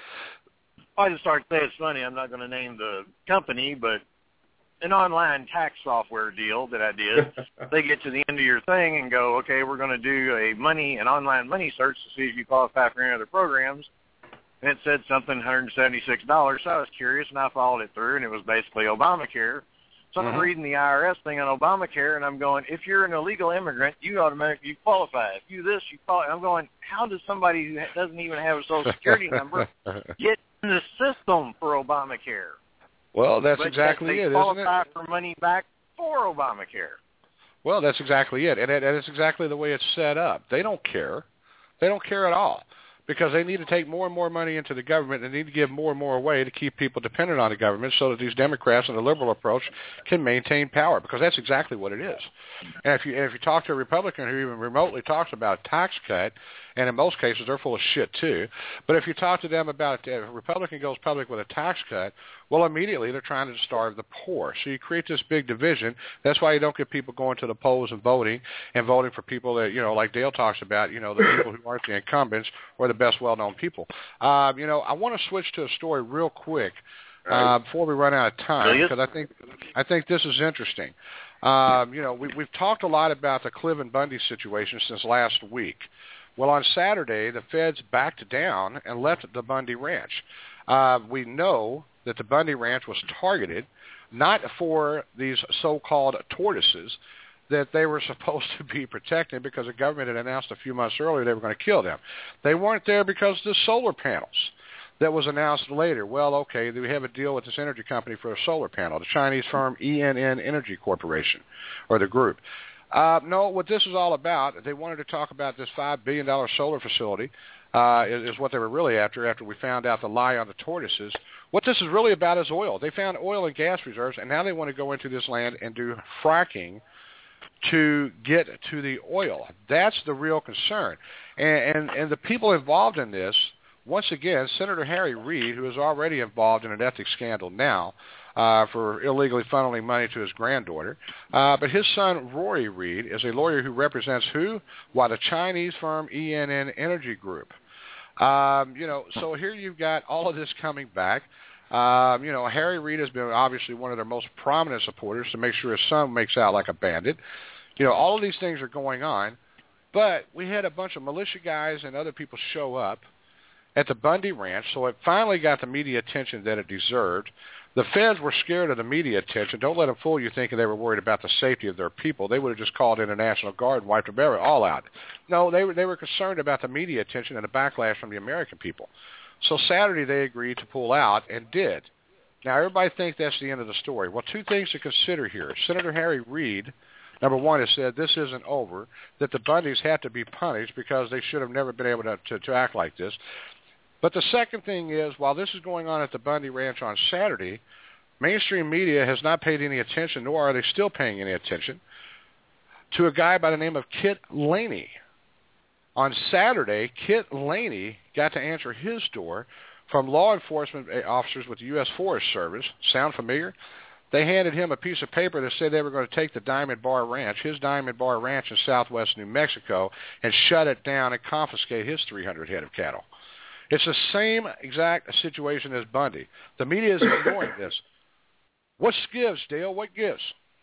I just started to say it's funny. I'm not going to name the company, but an online tax software deal that I did, they get to the end of your thing and go, okay, we're going to do a money, an online money search to see if you qualify for any other programs. And it said something one hundred seventy-six dollars, so I was curious, and I followed it through, and it was basically Obamacare. So mm-hmm. I'm reading the I R S thing on Obamacare, and I'm going, if you're an illegal immigrant, you automatically you qualify. If you this, you qualify. I'm going, how does somebody who doesn't even have a Social Security number get in the system for Obamacare? Well, that's but exactly they it, qualify isn't it? for money back for Obamacare. Well, that's exactly it, and, it, and it's exactly the way it's set up. They don't care. They don't care at all. Because they need to take more and more money into the government. They need to give more and more away to keep people dependent on the government so that these Democrats and the liberal approach can maintain power, because that's exactly what it is. And if you and if you talk to a Republican who even remotely talks about a tax cut, and in most cases they're full of shit too, but if you talk to them about if a Republican goes public with a tax cut, well, immediately they're trying to starve the poor. So you create this big division. That's why you don't get people going to the polls and voting and voting for people that, you know, like Dale talks about, you know, the people who aren't the incumbents or the best well-known people. Uh, you know, I want to switch to a story real quick uh, before we run out of time, because I think I think this is interesting. Um, you know, we, we've talked a lot about the Cliven Bundy situation since last week. Well, on Saturday, the feds backed down and left the Bundy Ranch. Uh, we know that the Bundy Ranch was targeted not for these so-called tortoises that they were supposed to be protecting, because the government had announced a few months earlier they were going to kill them. They weren't there because of the solar panels that was announced later. Well, okay, we have a deal with this energy company for a solar panel, the Chinese firm E N N Energy Corporation, or the group. Uh, no, what this is all about, they wanted to talk about this five billion dollars solar facility, uh, is, is what they were really after, after we found out the lie on the tortoises. What this is really about is oil. They found oil and gas reserves, and now they want to go into this land and do fracking to get to the oil. That's the real concern. And, and, and the people involved in this, once again, Senator Harry Reid, who is already involved in an ethics scandal now uh, for illegally funneling money to his granddaughter, uh, but his son, Rory Reid, is a lawyer who represents who? Why, the Chinese firm E N N Energy Group. Um, you know, so here you've got all of this coming back. Um, you know, Harry Reid has been obviously one of their most prominent supporters to make sure his son makes out like a bandit. You know, all of these things are going on, but we had a bunch of militia guys and other people show up at the Bundy Ranch, so it finally got the media attention that it deserved. The feds were scared of the media attention. Don't let them fool you thinking they were worried about the safety of their people. They would have just called in the National Guard and wiped the barrel all out. No, they were, they were concerned about the media attention and the backlash from the American people. So Saturday they agreed to pull out and did. Now everybody thinks that's the end of the story. Well, two things to consider here. Senator Harry Reid, number one, has said this isn't over, that the Bundys have to be punished because they should have never been able to, to, to act like this. But the second thing is, while this is going on at the Bundy Ranch on Saturday, mainstream media has not paid any attention, nor are they still paying any attention, to a guy by the name of Kit Laney. On Saturday, Kit Laney got to answer his door from law enforcement officers with the U S Forest Service. Sound familiar? They handed him a piece of paper that said they were going to take the Diamond Bar Ranch, his Diamond Bar Ranch in southwest New Mexico, and shut it down and confiscate his three hundred head of cattle. It's the same exact situation as Bundy. The media is ignoring this. What gives, Dale? What gives?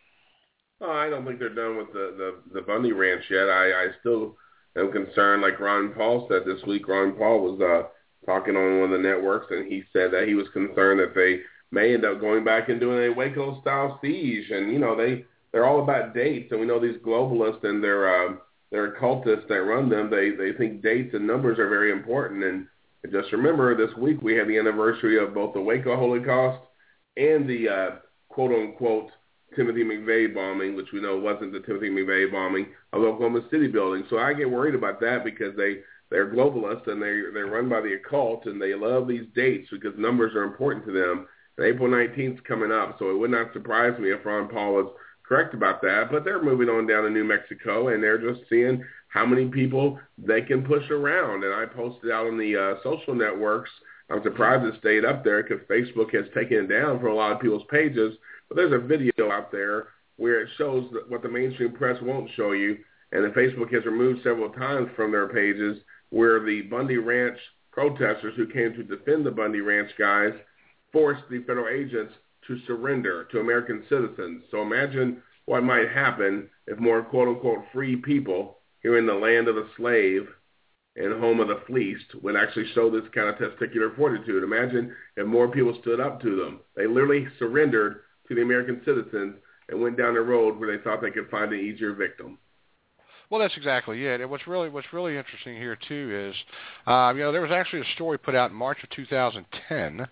Oh, I don't think they're done with the, the, the Bundy Ranch yet. I, I still am concerned, like Ron Paul said this week. Ron Paul was uh, talking on one of the networks, and he said that he was concerned that they may end up going back and doing a Waco-style siege. And, you know, they, they're all about dates, and we know these globalists and their, uh, their occultists that run them, they, they think dates and numbers are very important. And just remember, this week we had the anniversary of both the Waco Holocaust and the uh, quote-unquote Timothy McVeigh bombing, which we know wasn't the Timothy McVeigh bombing of the Oklahoma City building. So I get worried about that because they, they're globalists and they, they're run by the occult, and they love these dates because numbers are important to them. And April nineteenth is coming up, so it would not surprise me if Ron Paul was correct about that. But they're moving on down to New Mexico, and they're just seeing how many people they can push around. And I posted out on the uh, social networks. I'm surprised it stayed up there because Facebook has taken it down from a lot of people's pages. But there's a video out there where it shows what the mainstream press won't show you, and then Facebook has removed several times from their pages where the Bundy Ranch protesters who came to defend the Bundy Ranch guys forced the federal agents to surrender to American citizens. So imagine what might happen if more quote-unquote free people here in the land of the slave and home of the fleeced would actually show this kind of testicular fortitude. Imagine if more people stood up to them. They literally surrendered to the American citizens and went down the road where they thought they could find an easier victim. Well, that's exactly it. And what's really what's really interesting here too is, uh, you know, there was actually a story put out in March of two thousand ten,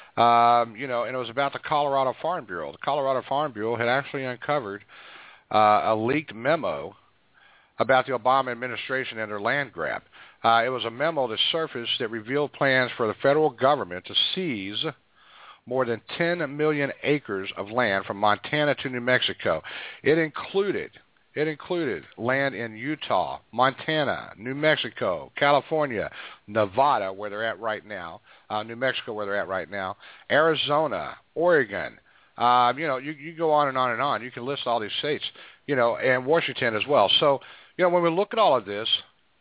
um, you know, and it was about the Colorado Farm Bureau. The Colorado Farm Bureau had actually uncovered uh, a leaked memo about the Obama administration and their land grab. Uh, it was a memo that surfaced that revealed plans for the federal government to seize more than ten million acres of land from Montana to New Mexico. It included it included land in Utah, Montana, New Mexico, California, Nevada, where they're at right now, uh, New Mexico, where they're at right now, Arizona, Oregon. Uh, you know, you, you go on and on and on. You can list all these states, you know, and Washington as well. So, you know, when we look at all of this,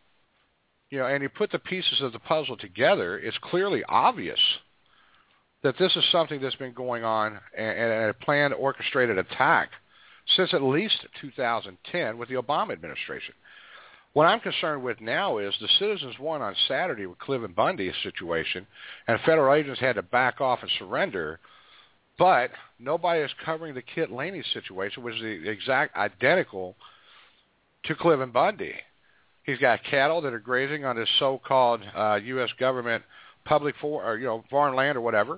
you know, and you put the pieces of the puzzle together, it's clearly obvious that this is something that's been going on and, and a planned orchestrated attack since at least two thousand ten with the Obama administration. What I'm concerned with now is the citizens won on Saturday with Cliven Bundy's situation, and federal agents had to back off and surrender, but nobody is covering the Kit Laney situation, which is the exact identical to Cliven Bundy. He's got cattle that are grazing on this so-called uh, U S government public for, or, you know, foreign land or whatever.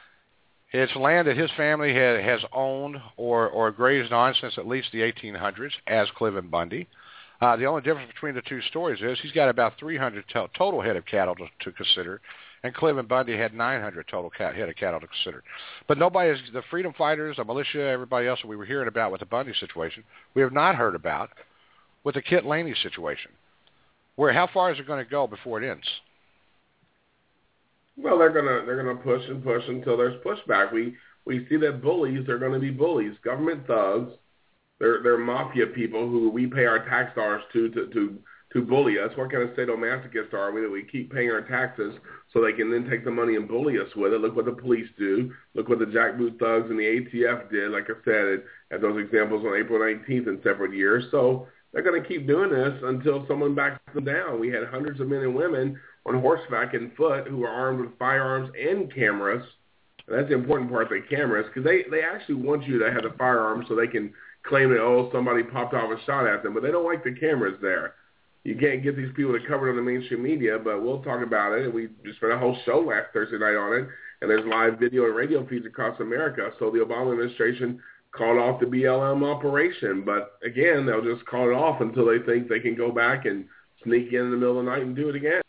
It's land that his family ha- has owned or, or grazed on since at least the eighteen hundreds as Cliven Bundy. Uh, the only difference between the two stories is he's got about three hundred to- total head of cattle to, to consider and Cleveland Bundy had nine hundred total cat, head of cattle to consider. But nobody is, the freedom fighters, the militia, everybody else that we were hearing about with the Bundy situation, we have not heard about with the Kit Laney situation. Where, how far is it going to go before it ends? Well, they're gonna they're gonna push and push until there's pushback. We we see that bullies are going to be bullies, government thugs. They're they're mafia people who we pay our tax dollars to to to, to bully us. What kind of sadomasochists are we that we keep paying our taxes so they can then take the money and bully us with it? Look what the police do. Look what the jackboot thugs and the A T F did. Like I said, at those examples on April nineteenth in separate years. So they're going to keep doing this until someone backs them down. We had hundreds of men and women on horseback and foot who were armed with firearms and cameras. And that's the important part, the cameras, because they, they actually want you to have the firearms so they can claim that, oh, somebody popped off a shot at them. But they don't like the cameras there. You can't get these people to cover it on the mainstream media, but we'll talk about it. And we just spent a whole show last Thursday night on it. And there's live video and radio feeds across America. So the Obama administration called off the B L M operation. But, again, they'll just call it off until they think they can go back and sneak in in the middle of the night and do it again.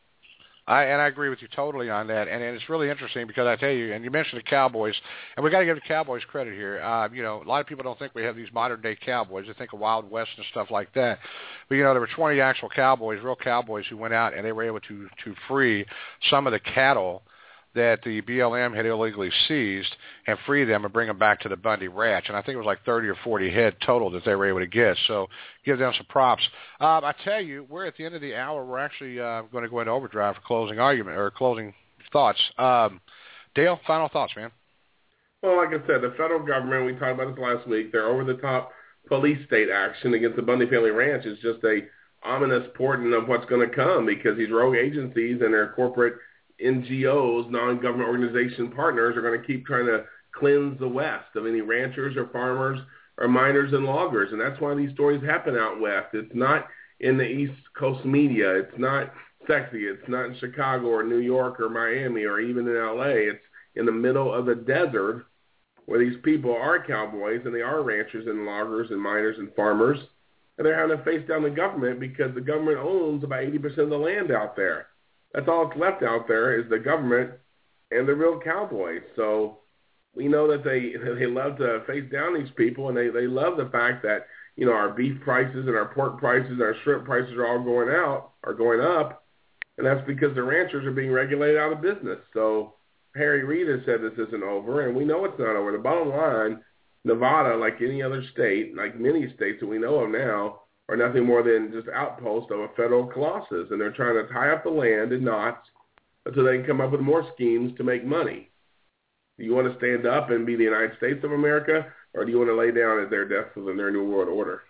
I, and I agree with you totally on that. And, and it's really interesting because I tell you, and you mentioned the Cowboys, and we got to give the Cowboys credit here. Uh, you know, a lot of people don't think we have these modern-day Cowboys. They think of Wild West and stuff like that. But, you know, there were twenty actual Cowboys, real Cowboys, who went out and they were able to, to free some of the cattle that the B L M had illegally seized and free them and bring them back to the Bundy Ranch. And I think it was like thirty or forty head total that they were able to get. So give them some props. Um, I tell you, we're at the end of the hour. We're actually uh, going to go into overdrive for closing argument or closing thoughts. Um, Dale, final thoughts, man. Well, like I said, the federal government, we talked about this last week, their over-the-top police state action against the Bundy Family Ranch is just a ominous portent of what's going to come because these rogue agencies and their corporate N G Os, non-government organization partners, are going to keep trying to cleanse the West of any ranchers or farmers or miners and loggers. And that's why these stories happen out West. It's not in the East Coast media. It's not sexy. It's not in Chicago or New York or Miami or even in L A. It's in the middle of the desert where these people are cowboys and they are ranchers and loggers and miners and farmers. And they're having to face down the government because the government owns about eighty percent of the land out there. That's all that's left out there is the government and the real cowboys. So we know that they they love to face down these people, and they, they love the fact that, you know, our beef prices and our pork prices and our shrimp prices are all going out, are going up, and that's because the ranchers are being regulated out of business. So Harry Reid has said this isn't over, and we know it's not over. The bottom line, Nevada, like any other state, like many states that we know of now, are nothing more than just outposts of a federal colossus, and they're trying to tie up the land in knots until they can come up with more schemes to make money. Do you want to stand up and be the United States of America, or do you want to lay down at their desks in their New World Order?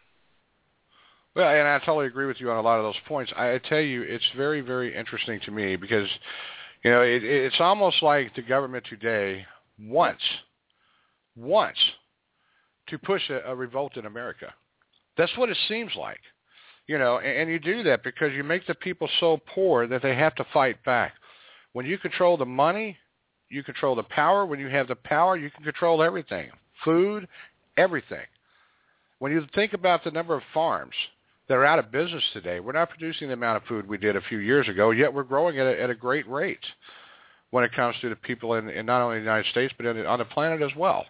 Well, and I totally agree with you on a lot of those points. I tell you, it's very, very interesting to me because, you know, it, it's almost like the government today wants, wants to push a, a revolt in America. That's what it seems like, you know, and, and you do that because you make the people so poor that they have to fight back. When you control the money, you control the power. When you have the power, you can control everything, food, everything. When you think about the number of farms that are out of business today, we're not producing the amount of food we did a few years ago, yet we're growing at a, at a great rate when it comes to the people in, in not only the United States but in, on the planet as well.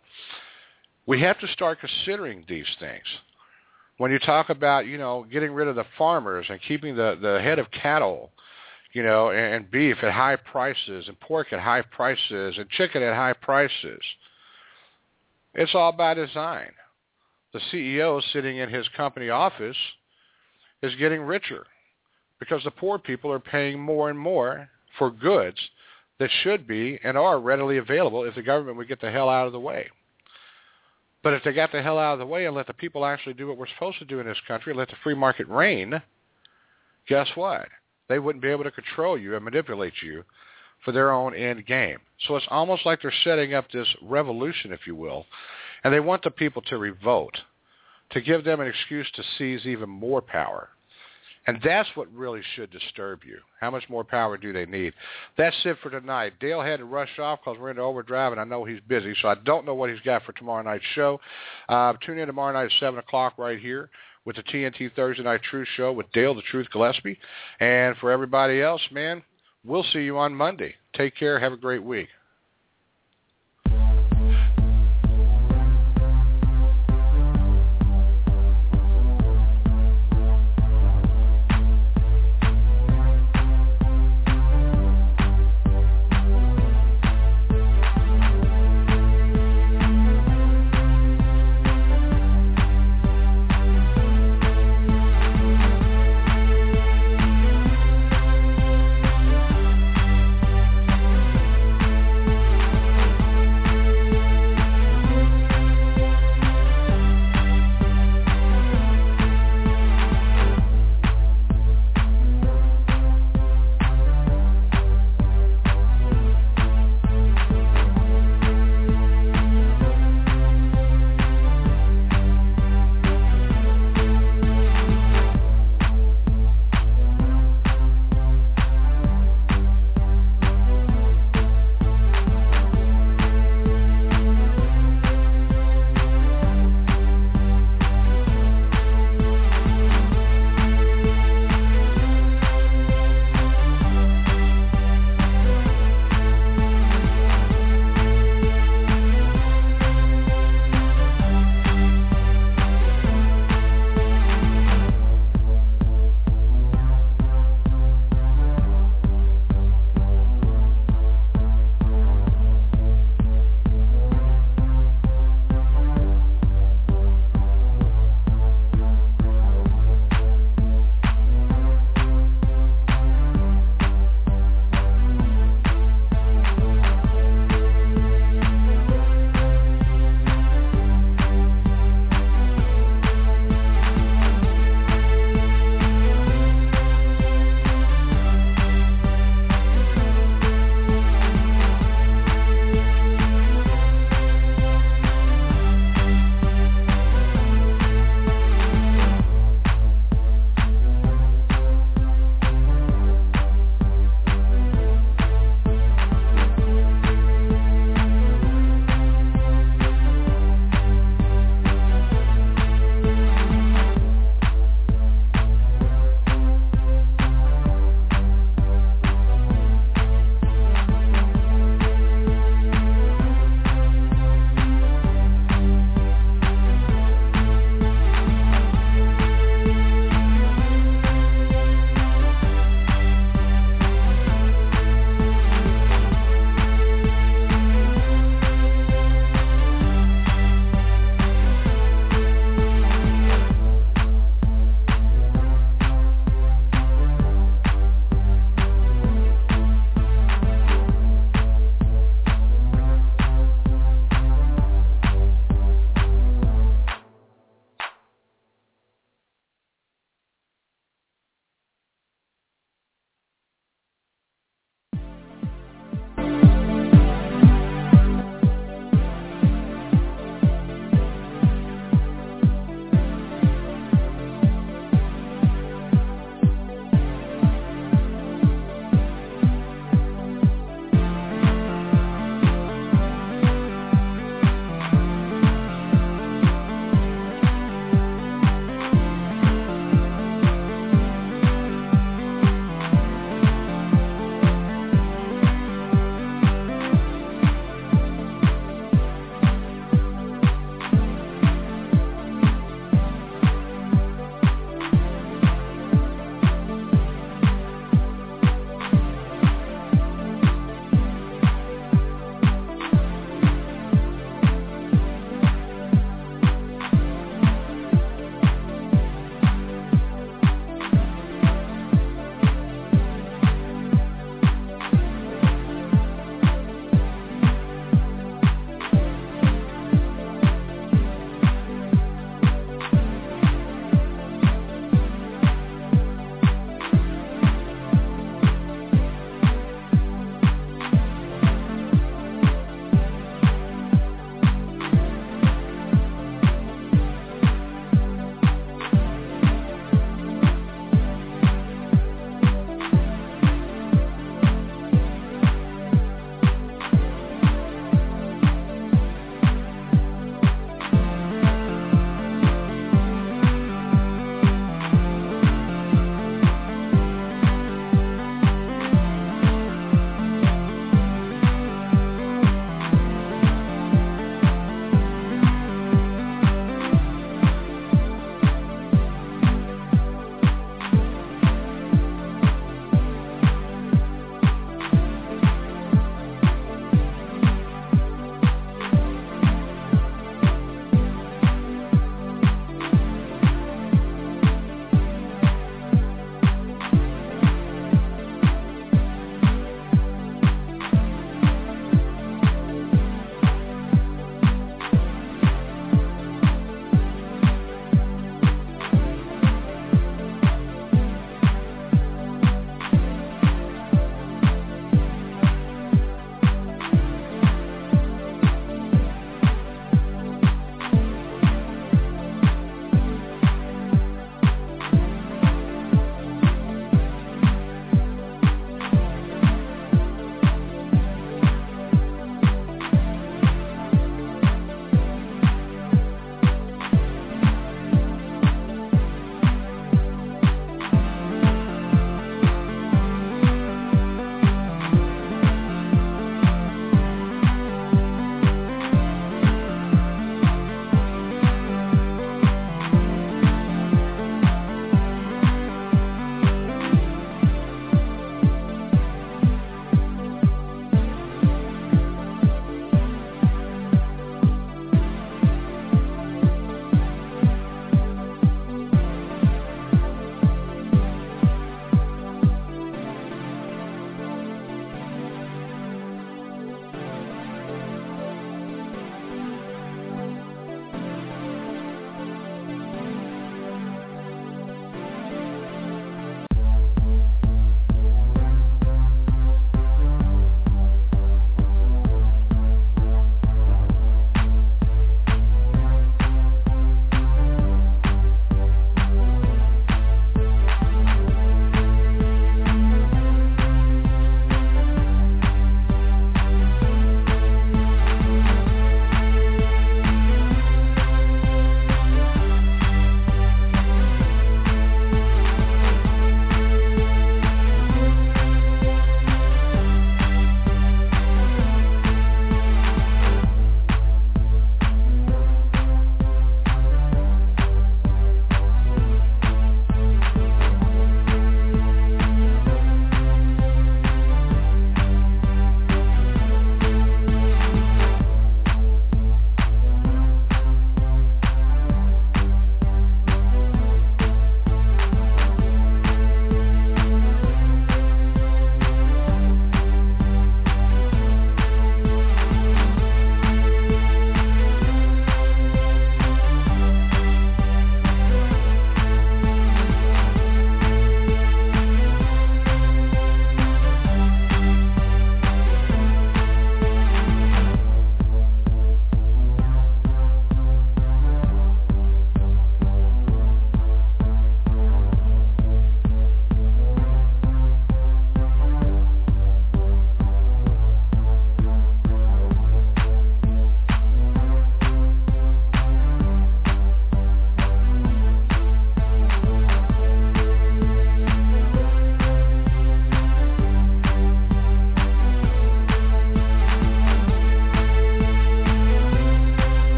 We have to start considering these things. When you talk about, you know, getting rid of the farmers and keeping the, the head of cattle, you know, and, and beef at high prices and pork at high prices and chicken at high prices, it's all by design. The C E O sitting in his company office is getting richer because the poor people are paying more and more for goods that should be and are readily available if the government would get the hell out of the way. But if they got the hell out of the way and let the people actually do what we're supposed to do in this country, let the free market reign, guess what? They wouldn't be able to control you and manipulate you for their own end game. So it's almost like they're setting up this revolution, if you will, and they want the people to revolt, to give them an excuse to seize even more power. And that's what really should disturb you. How much more power do they need? That's it for tonight. Dale had to rush off because we're into overdrive, and I know he's busy, so I don't know what he's got for tomorrow night's show. Uh, tune in tomorrow night at seven o'clock right here with the T N T Thursday Night Truth Show with Dale the Truth Gillespie. And for everybody else, man, We'll see you on Monday. Take care. Have a great week.